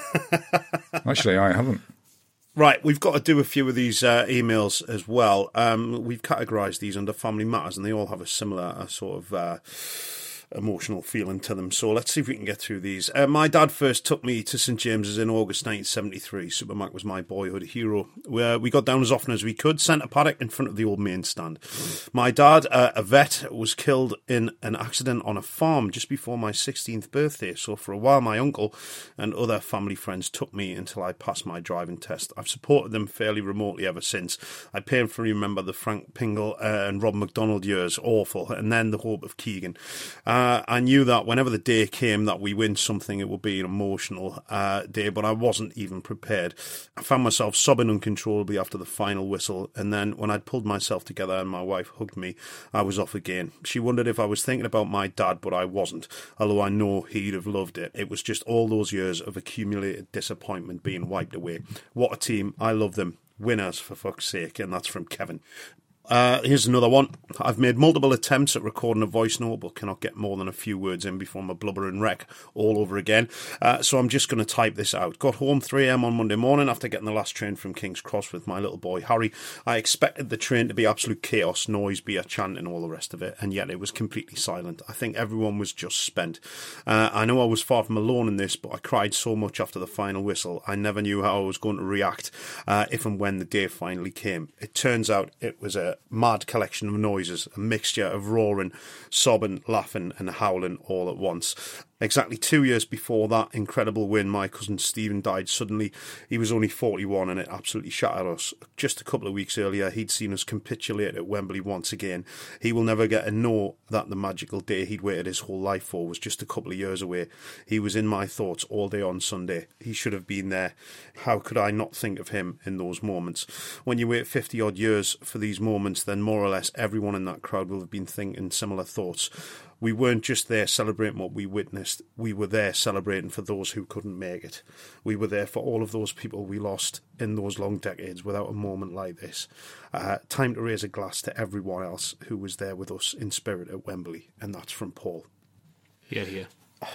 Actually, I haven't. Right, we've got to do a few of these uh, emails as well. Um, we've categorised these under family matters, and they all have a similar uh, sort of uh, emotional feeling to them. So let's see if we can get through these. Uh, my dad first took me to St James's in August nineteen seventy-three. Super Mac was my boyhood hero. We, uh, we got down as often as we could, centre paddock in front of the old main stand. My dad, uh, a vet, was killed in an accident on a farm just before my sixteenth birthday. So for a while, my uncle and other family friends took me until I passed my driving test. I've supported them fairly remotely ever since. I painfully remember the Frank Pingle uh, and Rob McDonald years, awful, and then the hope of Keegan. Uh, Uh, I knew that whenever the day came that we win something, it would be an emotional uh, day, but I wasn't even prepared. I found myself sobbing uncontrollably after the final whistle, and then when I'd pulled myself together and my wife hugged me, I was off again. She wondered if I was thinking about my dad, but I wasn't, although I know he'd have loved it. It was just all those years of accumulated disappointment being wiped away. What a team. I love them. Winners, for fuck's sake. And that's from Kevin. Uh, here's another one. I've made multiple attempts at recording a voice note, but cannot get more than a few words in before I'm a blubbering wreck all over again. Uh, so I'm just going to type this out. Got home three a.m. on Monday morning after getting the last train from King's Cross with my little boy Harry. I expected the train to be absolute chaos, noise, beer, chanting, all the rest of it, and yet it was completely silent. I think everyone was just spent. Uh, I know I was far from alone in this, but I cried so much after the final whistle. I never knew how I was going to react uh, if and when the day finally came. It turns out it was a mad collection of noises, a mixture of roaring, sobbing, laughing and howling all at once. Exactly two years before that incredible win, my cousin Stephen died suddenly. He was only forty-one and it absolutely shattered us. Just a couple of weeks earlier, he'd seen us capitulate at Wembley once again. He will never get to know that the magical day he'd waited his whole life for was just a couple of years away. He was in my thoughts all day on Sunday. He should have been there. How could I not think of him in those moments? When you wait fifty-odd years for these moments, then more or less everyone in that crowd will have been thinking similar thoughts. We weren't just there celebrating what we witnessed. We were there celebrating for those who couldn't make it. We were there for all of those people we lost in those long decades without a moment like this. Uh, time to raise a glass to everyone else who was there with us in spirit at Wembley. And that's from Paul. Yeah, yeah. Oh,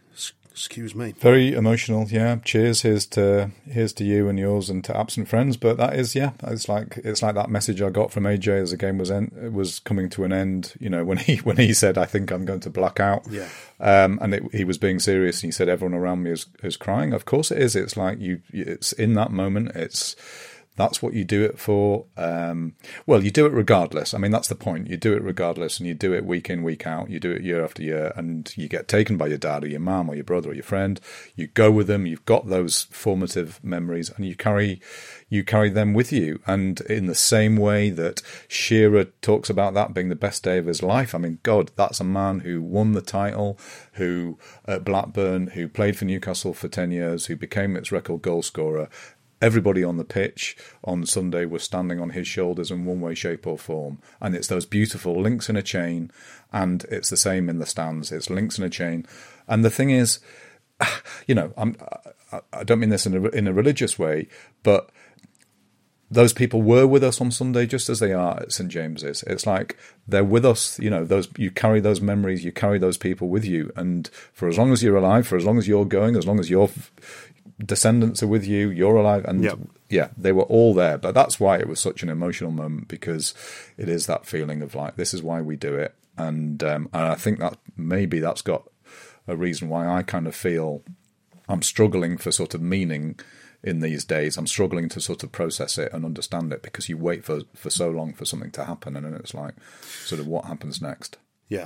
excuse me. Very emotional, yeah. Cheers. Here's to here's to you and yours and to absent friends. But that is, yeah, it's like it's like that message I got from A J as the game was end, was coming to an end. You know, when he when he said, "I think I'm going to black out," yeah, um, and it, he was being serious. And he said, "Everyone around me is is crying." Of course, it is. It's like you. It's in that moment. It's. That's what you do it for. Um, well, you do it regardless. I mean, that's the point. You do it regardless, and you do it week in, week out. You do it year after year, and you get taken by your dad or your mum or your brother or your friend. You go with them. You've got those formative memories, and you carry you carry them with you. And in the same way that Shearer talks about that being the best day of his life, I mean, God, that's a man who won the title, who at Blackburn, who played for Newcastle for ten years, who became its record goal scorer. Everybody on the pitch on Sunday was standing on his shoulders in one way, shape or form. And it's those beautiful links in a chain, and it's the same in the stands. It's links in a chain. And the thing is, you know, I'm, I, I don't mean this in a, in a religious way, but those people were with us on Sunday just as they are at St James's. It's like they're with us, you know, those you carry those memories, you carry those people with you. And for as long as you're alive, for as long as you're going, as long as your descendants are with you, you're alive. And yep. yeah, they were all there. But that's why it was such an emotional moment, because it is that feeling of like, this is why we do it. And, um, and I think that maybe that's got a reason why I kind of feel I'm struggling for sort of meaning in these days. I'm struggling to sort of process it and understand it, because you wait for, for so long for something to happen, and then it's like, sort of what happens next? Yeah.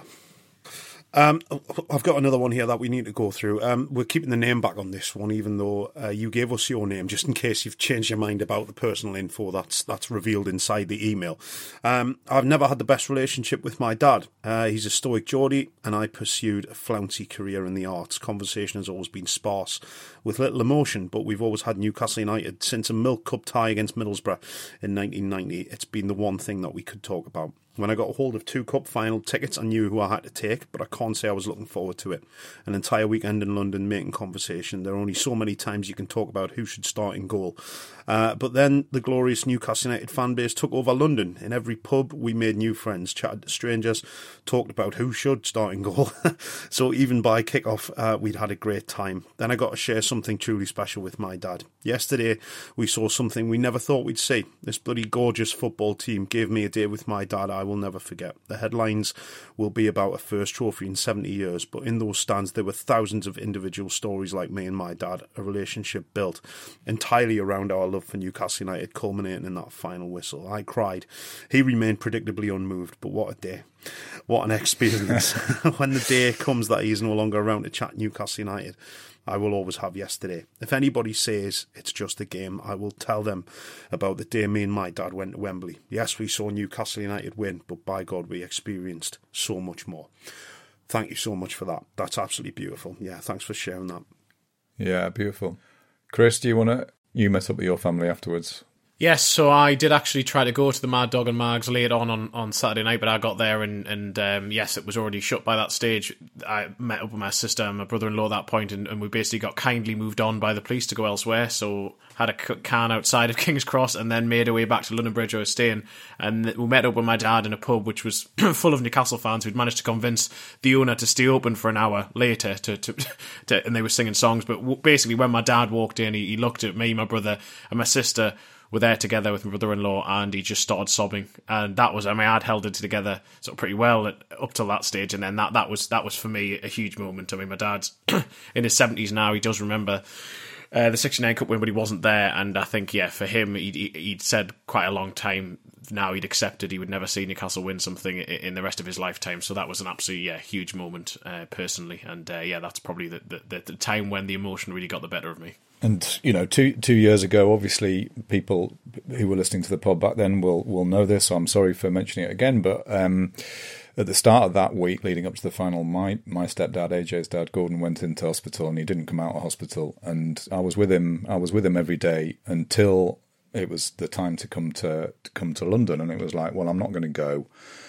Um, I've got another one here that we need to go through. Um, we're keeping the name back on this one, even though uh, you gave us your name, just in case you've changed your mind about the personal info that's that's revealed inside the email. Um, I've never had the best relationship with my dad. Uh, he's a stoic Geordie, and I pursued a flouncy career in the arts. Conversation has always been sparse, with little emotion, but we've always had Newcastle United. Since a Milk Cup tie against Middlesbrough in nineteen ninety, it's been the one thing that we could talk about. When I got hold of two cup final tickets, I knew who I had to take, but I can't say I was looking forward to it. An entire weekend in London making conversation. There are only so many times you can talk about who should start in goal. Uh, but then the glorious Newcastle United fan base took over London. In every pub, we made new friends, chatted to strangers, talked about who should start in goal. So even by kick-off, uh, we'd had a great time. Then I got to share something truly special with my dad. Yesterday, we saw something we never thought we'd see. This bloody gorgeous football team gave me a day with my dad I will never forget. The headlines will be about a first trophy in seventy years, but in those stands there were thousands of individual stories like me and my dad, a relationship built entirely around our love for Newcastle United, culminating in that final whistle. I cried. He remained predictably unmoved, but what a day. What an experience. When the day comes that he is no longer around to chat Newcastle United, I will always have yesterday. If anybody says it's just a game, I will tell them about the day me and my dad went to Wembley. Yes, we saw Newcastle United win, but by God, we experienced so much more. Thank you so much for that. That's absolutely beautiful. Yeah, thanks for sharing that. Yeah, beautiful. Chris, do you want to... You met up with your family afterwards? Yes, so I did actually try to go to the Mad Dog and Mags later on, on on Saturday night, but I got there and, and um, yes, it was already shut by that stage. I met up with my sister and my brother-in-law at that point, and, and we basically got kindly moved on by the police to go elsewhere, so had a can outside of King's Cross and then made our way back to London Bridge I was staying, and we met up with my dad in a pub which was full of Newcastle fans who'd managed to convince the owner to stay open for an hour later, to, to, to and they were singing songs, but basically when my dad walked in, he, he looked at me, my brother and my sister were there together with my brother-in-law, and he just started sobbing. And that was, I mean, I'd held it together sort of pretty well at, up till that stage, and then that, that was that was for me a huge moment. I mean, my dad's in his seventies now. He does remember uh, the sixty-nine Cup win, but he wasn't there. And I think, yeah, for him, he'd, he'd said quite a long time now he'd accepted he would never see Newcastle win something in the rest of his lifetime. So that was an absolutely yeah, huge moment uh, personally. And uh, yeah, that's probably the, the, the time when the emotion really got the better of me. And, you know, two two years ago, obviously, people who were listening to the pod back then will will know this, so I'm sorry for mentioning it again, but um, at the start of that week leading up to the final, my, my stepdad, A J's dad, Gordon, went into hospital and he didn't come out of hospital. And I was with him, I was with him every day until it was the time to come to, to come to London. And it was like, well, I'm not going to go.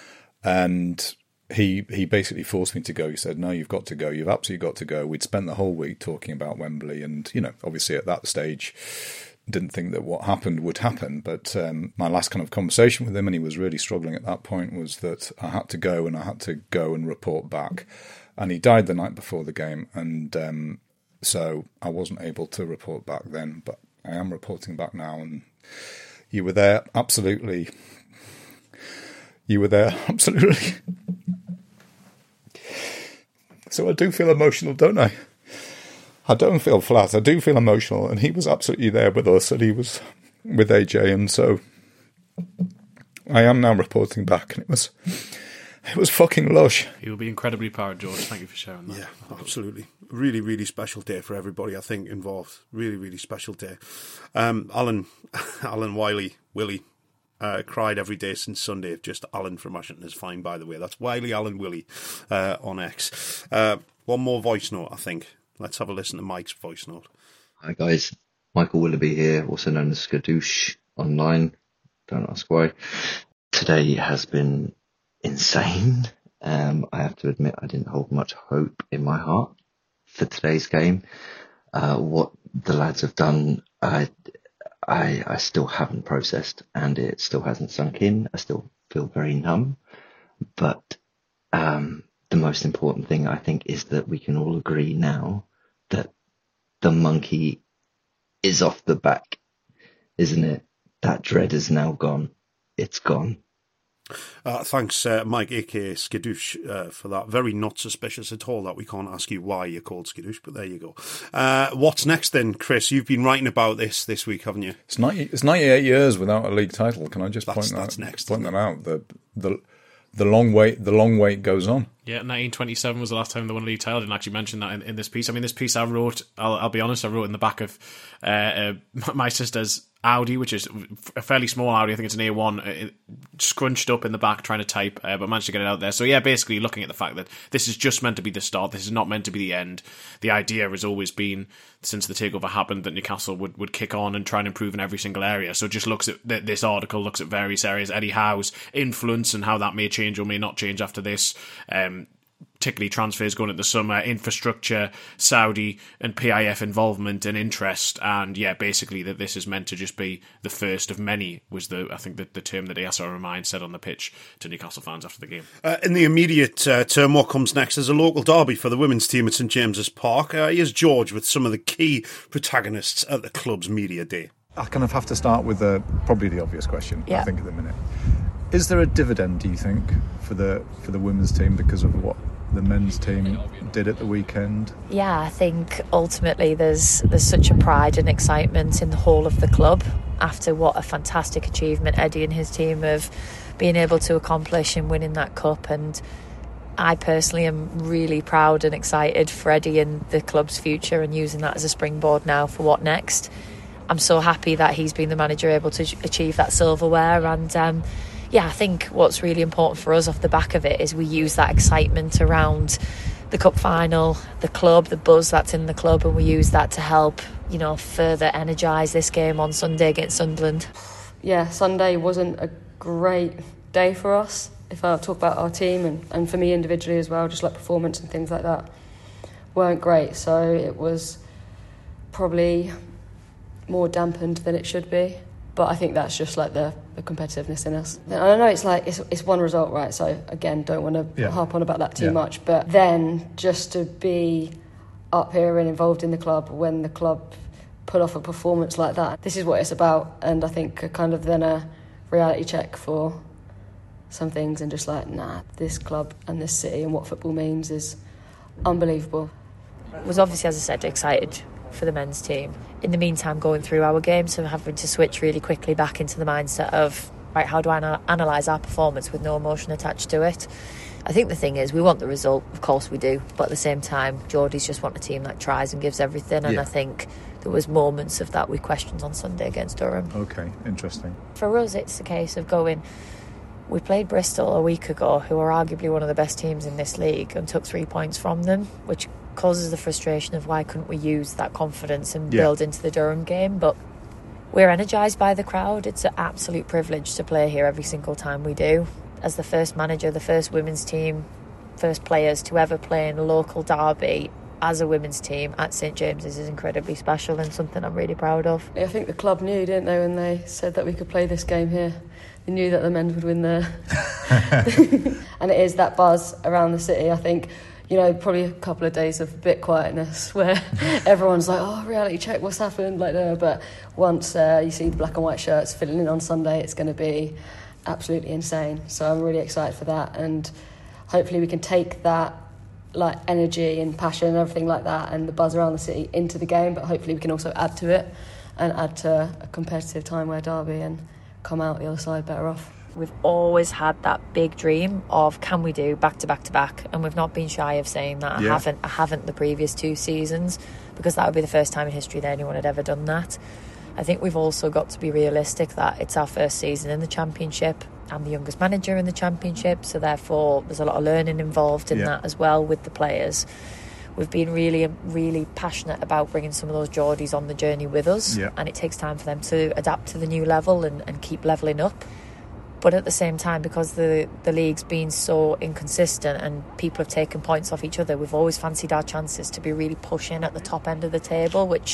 And He he basically forced me to go. He said, no, you've got to go. You've absolutely got to go. We'd spent the whole week talking about Wembley and, you know, obviously at that stage, didn't think that what happened would happen. But um, my last kind of conversation with him, and he was really struggling at that point, was that I had to go and I had to go and report back. And he died the night before the game. And um, so I wasn't able to report back then, but I am reporting back now. And you were there, absolutely. You were there, absolutely. So I do feel emotional, don't I? I don't feel flat. I do feel emotional. And he was absolutely there with us, and he was with A J. And so I am now reporting back, and it was it was fucking lush. You'll be incredibly proud, George. Thank you for sharing that. Yeah, absolutely. Really, really special day for everybody, I think, involved. Really, really special day. Um, Alan, Alan Wiley, Willie. Uh, cried every day since Sunday. Just Alan from Ashington is fine, by the way. That's Wiley Alan Willie uh, on X. Uh, one more voice note, I think. Let's have a listen to Mike's voice note. Hi guys, Michael Willoughby here, also known as Skadoosh online. Don't ask why. Today has been insane. Um, I have to admit I didn't hold much hope in my heart for today's game. Uh, what the lads have done, I, I, I still haven't processed, and it still hasn't sunk in. I still feel very numb. But um, the most important thing, I think, is that we can all agree now that the monkey is off the back, isn't it? That dread is now gone. It's gone. Uh, thanks, uh, Mike, aka Skadoosh, uh, for that. Very not suspicious at all that we can't ask you why you're called Skadoosh, but there you go. Uh, what's next then, Chris? You've been writing about this this week, haven't you? It's ninety, it's ninety-eight years without a league title. Can I just That's- point that's that next, point that out? The the the long wait the long wait goes on. Yeah, nineteen twenty-seven was the last time they won a league title. I didn't actually mention that in, in this piece. I mean, this piece I wrote, I'll, I'll be honest, I wrote in the back of uh, uh, my sister's Audi, which is a fairly small Audi. I think it's an A one, uh, scrunched up in the back trying to type, uh, but managed to get it out there. So yeah, basically looking at the fact that this is just meant to be the start. This is not meant to be the end. The idea has always been, since the takeover happened, that Newcastle would, would kick on and try and improve in every single area. So just looks at th- this article, looks at various areas, Eddie Howe's influence and how that may change or may not change after this. Um, particularly transfers going into the summer, infrastructure, Saudi and P I F involvement and interest, and yeah, basically that this is meant to just be the first of many, was the I think the, the term that Yasser Rahman said on the pitch to Newcastle fans after the game. Uh, in the immediate uh, term, what comes next is a local derby for the women's team at St James's Park. Uh, here's George with some of the key protagonists at the club's media day. I kind of have to start with the, probably the obvious question, Yeah. I think, at the minute. Is there a dividend, do you think, for the for the women's team because of what the men's team did at the weekend? Yeah, I think ultimately there's there's such a pride and excitement in the whole of the club after what a fantastic achievement Eddie and his team have been able to accomplish in winning that cup. And I personally am really proud and excited for Eddie and the club's future and using that as a springboard now for what next. I'm so happy that he's been the manager able to achieve that silverware. And um, yeah, I think what's really important for us off the back of it is we use that excitement around the cup final, the club, the buzz that's in the club, and we use that to help, you know, further energise this game on Sunday against Sunderland. Yeah, Sunday wasn't a great day for us, if I talk about our team and, and for me individually as well, just like performance and things like that weren't great. So it was probably more dampened than it should be. But I think that's just like the, the competitiveness in us. And I know it's like it's it's one result, right? So again, don't want to Yeah. harp on about that too Yeah. much. But then just to be up here and involved in the club when the club put off a performance like that, this is what it's about. And I think a kind of then a reality check for some things and just like, nah, this club and this city and what football means is unbelievable. Was obviously, as I said, excited for the men's team. In the meantime, going through our game, so having to switch really quickly back into the mindset of, right, how do I ana- analyse our performance with no emotion attached to it? I think the thing is, we want the result, of course we do, but at the same time, Geordies just want a team that tries and gives everything, and Yeah. I think there was moments of that we questioned on Sunday against Durham. Okay, interesting. For us, it's a case of going, we played Bristol a week ago, who are arguably one of the best teams in this league, and took three points from them, which causes the frustration of why couldn't we use that confidence and Yeah. build into the Durham game. But we're energised by the crowd. It's an absolute privilege to play here every single time we do. As the first manager, the first women's team, first players to ever play in a local derby as a women's team at St James's is incredibly special and something I'm really proud of. I think the club knew, didn't they, when they said that we could play this game here. They knew that the men would win there. And it is that buzz around the city. I think, you know, probably a couple of days of a bit quietness where everyone's like, oh, reality check, what's happened? Like, no, but once uh, you see the black and white shirts filling in on Sunday, it's going to be absolutely insane. So I'm really excited for that. And hopefully we can take that like energy and passion and everything like that and the buzz around the city into the game, but hopefully we can also add to it and add to a competitive time where Derby and come out the other side better off. We've always had that big dream of can we do back to back to back, and we've not been shy of saying that. Yeah. I haven't I haven't the previous two seasons, because that would be the first time in history that anyone had ever done that. I think we've also got to be realistic that it's our first season in the Championship. I'm the youngest manager in the Championship, so therefore there's a lot of learning involved in Yeah. that as well with the players. We've been really, really passionate about bringing some of those Geordies on the journey with us, Yeah. and it takes time for them to adapt to the new level and, and keep levelling up. But at the same time, because the, the league's been so inconsistent and people have taken points off each other, we've always fancied our chances to be really pushing at the top end of the table, which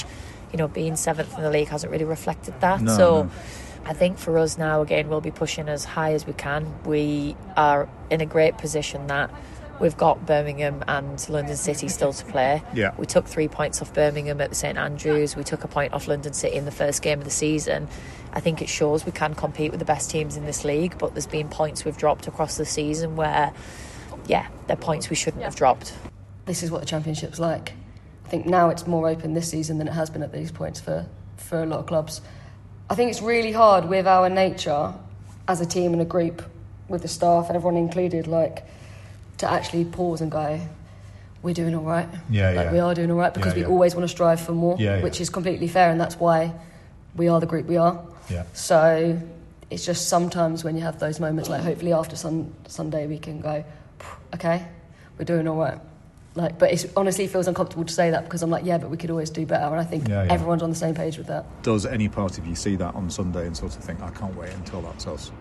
you know, being seventh in the league hasn't really reflected that. No, so no. I think for us now, again, we'll be pushing as high as we can. We are in a great position that we've got Birmingham and London City still to play. Yeah. We took three points off Birmingham at the St Andrews. We took a point off London City in the first game of the season. I think it shows we can compete with the best teams in this league, but there's been points we've dropped across the season where, yeah, they're points we shouldn't have dropped. This is what the Championship's like. I think now it's more open this season than it has been at these points for, for a lot of clubs. I think it's really hard with our nature as a team and a group, with the staff and everyone included, like, to actually pause and go, we're doing all right. Yeah, like, yeah. We are doing all right, because Yeah, we yeah. always want to strive for more, Yeah, yeah. which is completely fair, and that's why we are the group we are. Yeah. So it's just sometimes when you have those moments, like hopefully after sun, Sunday we can go, okay, we're doing all right. Like, but it honestly feels uncomfortable to say that, because I'm like, yeah, but we could always do better, and I think Yeah, yeah. everyone's on the same page with that. Does any part of you see that on Sunday and sort of think, I can't wait until that's us?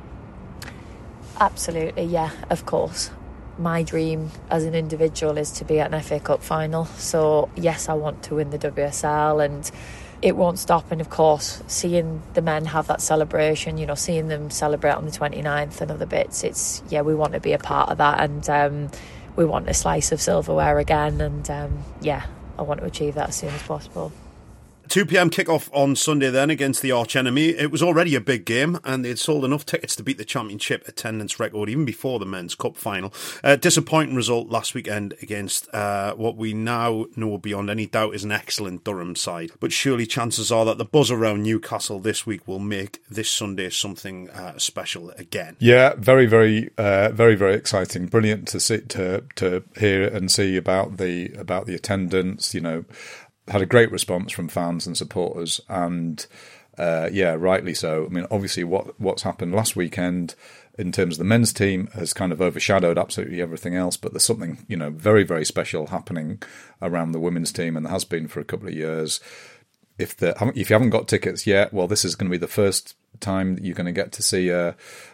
Absolutely, yeah, of course. My dream as an individual is to be at an F A Cup final. So, yes, I want to win the W S L, and it won't stop. And, of course, seeing the men have that celebration, you know, seeing them celebrate on the twenty-ninth and other bits, it's, yeah, we want to be a part of that. And um, we want a slice of silverware again. And, um, yeah, I want to achieve that as soon as possible. two p.m. kickoff on Sunday then against the arch enemy. It was already a big game, and they'd sold enough tickets to beat the Championship attendance record even before the Men's Cup final. Uh, disappointing result last weekend against uh, what we now know beyond any doubt is an excellent Durham side. But surely chances are that the buzz around Newcastle this week will make this Sunday something uh, special again. Yeah, very, very, uh, very, very exciting. Brilliant to see, to to hear and see about the about the attendance. You know, had a great response from fans and supporters, and uh, yeah, rightly so. I mean, obviously, what what's happened last weekend in terms of the men's team has kind of overshadowed absolutely everything else. But there's something, you know, very, very special happening around the women's team, and there has been for a couple of years. If the if you haven't got tickets yet, well, this is going to be the first time that you're going to get to see a,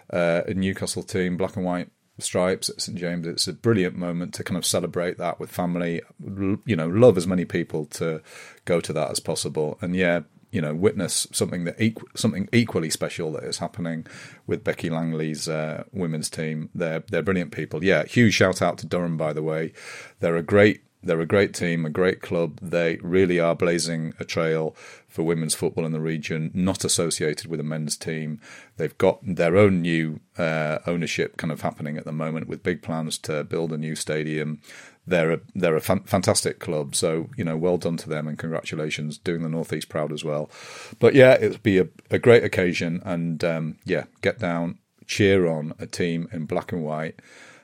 a Newcastle team, black and white stripes at St James. It's a brilliant moment to kind of celebrate that with family. You know, love as many people to go to that as possible, and yeah, you know, witness something that equ- something equally special that is happening with Becky Langley's uh, women's team. They're they're brilliant people. Yeah, huge shout out to Durham, by the way. They're a great they're a great team, a great club. They really are blazing a trail for women's football in the region, not associated with a men's team. They've got their own new uh, ownership kind of happening at the moment, with big plans to build a new stadium. They're a, they're a fan, fantastic club, so, you know, well done to them, and congratulations, doing the North East proud as well. But yeah, it'll be a, a great occasion, and um, yeah, get down, cheer on a team in black and white,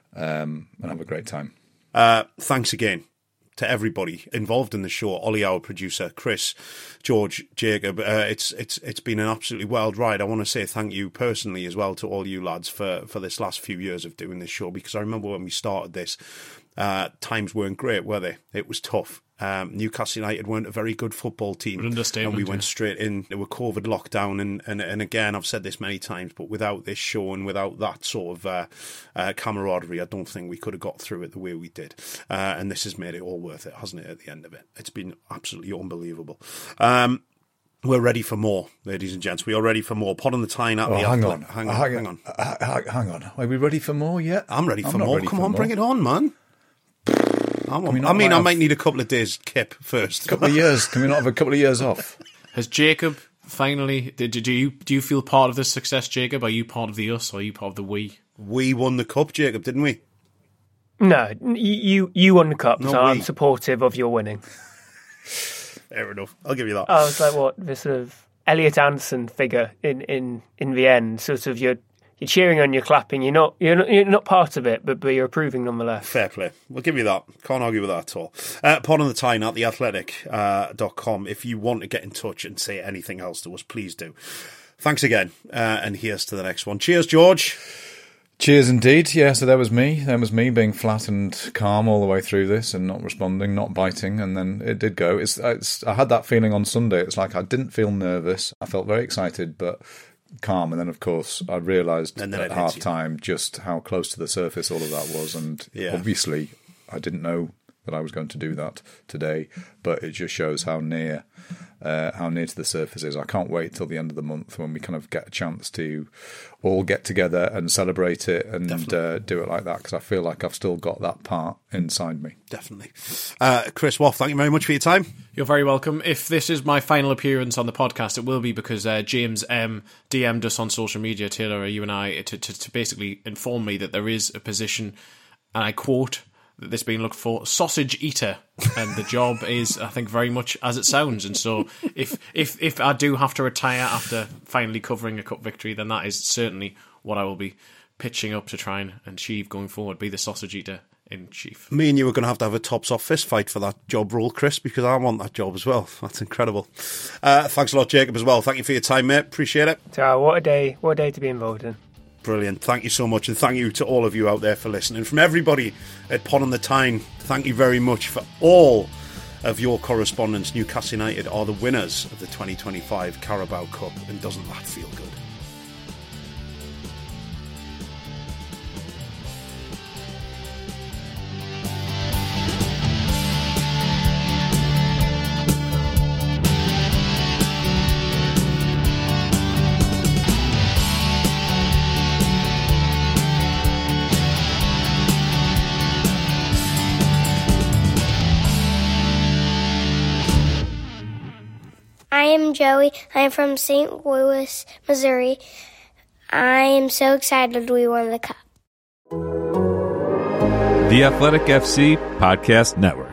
um, and have a great time. Uh, thanks again to everybody involved in the show. Ollie, our producer, Chris, George, Jacob. Uh, it's it's it's been an absolutely wild ride. I want to say thank you personally as well to all you lads for, for this last few years of doing this show, because I remember when we started this, uh, times weren't great, were they? It was tough. Um, Newcastle United weren't a very good football team, and we went yeah. straight in. There were COVID lockdown, and, and and again, I've said this many times, but without this show and without that sort of uh, uh, camaraderie, I don't think we could have got through it the way we did. Uh, and this has made it all worth it, hasn't it? At the end of it, it's been absolutely unbelievable. Um, We're ready for more, ladies and gents. We are ready for more. Pod on the Tyne at oh, the hang, Athlete. on. hang on, hang hang on, on, hang, hang on. Are we ready for more yet? I'm ready for I'm more. Ready Come for on, more. bring it on, man. I'm on. we I mean, I have- might need a couple of days kip first. A couple of years. Can we not have a couple of years off? Has Jacob finally? Did, do you do you feel part of this success, Jacob? Are you part of the us, or are you part of the we? We won the cup, Jacob, didn't we? No, you you won the cup, No, so we. I'm supportive of your winning. Fair enough. I'll give you that. I was like, what, the sort of Elliot Anderson figure in, in, in the end. Sort of you're you're cheering on, you're clapping. You're not you're not, you're not part of it, but but you're approving nonetheless. Fair play. We'll give you that. Can't argue with that at all. Uh, Pod on the Tyne at the athletic dot com. If you want to get in touch and say anything else to us, please do. Thanks again, uh, and here's to the next one. Cheers, George. Cheers indeed. Yeah, so that was me. That was me being flat and calm all the way through this, and not responding, not biting, and then it did go. It's, it's I had that feeling on Sunday. It's like I didn't feel nervous. I felt very excited, but calm. And then, of course, I realised And then at it hits half you. time just how close to the surface all of that was, and Yeah. obviously I didn't know that I was going to do that today, but it just shows how near uh, how near to the surface is. I can't wait till the end of the month when we kind of get a chance to all get together and celebrate it and uh, do it like that, because I feel like I've still got that part inside me. Definitely. Uh, Chris Waugh, thank you very much for your time. You're very welcome. If this is my final appearance on the podcast, it will be because uh, James M D M'd us on social media, Taylor, you and I, to, to, to basically inform me that there is a position, and I quote, that this being looked for, sausage eater, and the job is, I think, very much as it sounds. And so if if if I do have to retire after finally covering a cup victory, then that is certainly what I will be pitching up to try and achieve going forward, be the sausage eater in chief. Me and you are going to have to have a tops-off fist fight for that job role, Chris, because I want that job as well. That's incredible. Uh, thanks a lot, Jacob, as well. Thank you for your time, mate. Appreciate it. So, what a day, what a day to be involved in. Brilliant. Thank you so much, and thank you to all of you out there for listening. From everybody at Pod on the Tyne, thank you very much for all of your correspondence. Newcastle United are the winners of the twenty twenty-five Carabao Cup, and doesn't that feel good? I am Joey. I am from Saint Louis, Missouri. I am so excited we won the cup. The Athletic F C Podcast Network.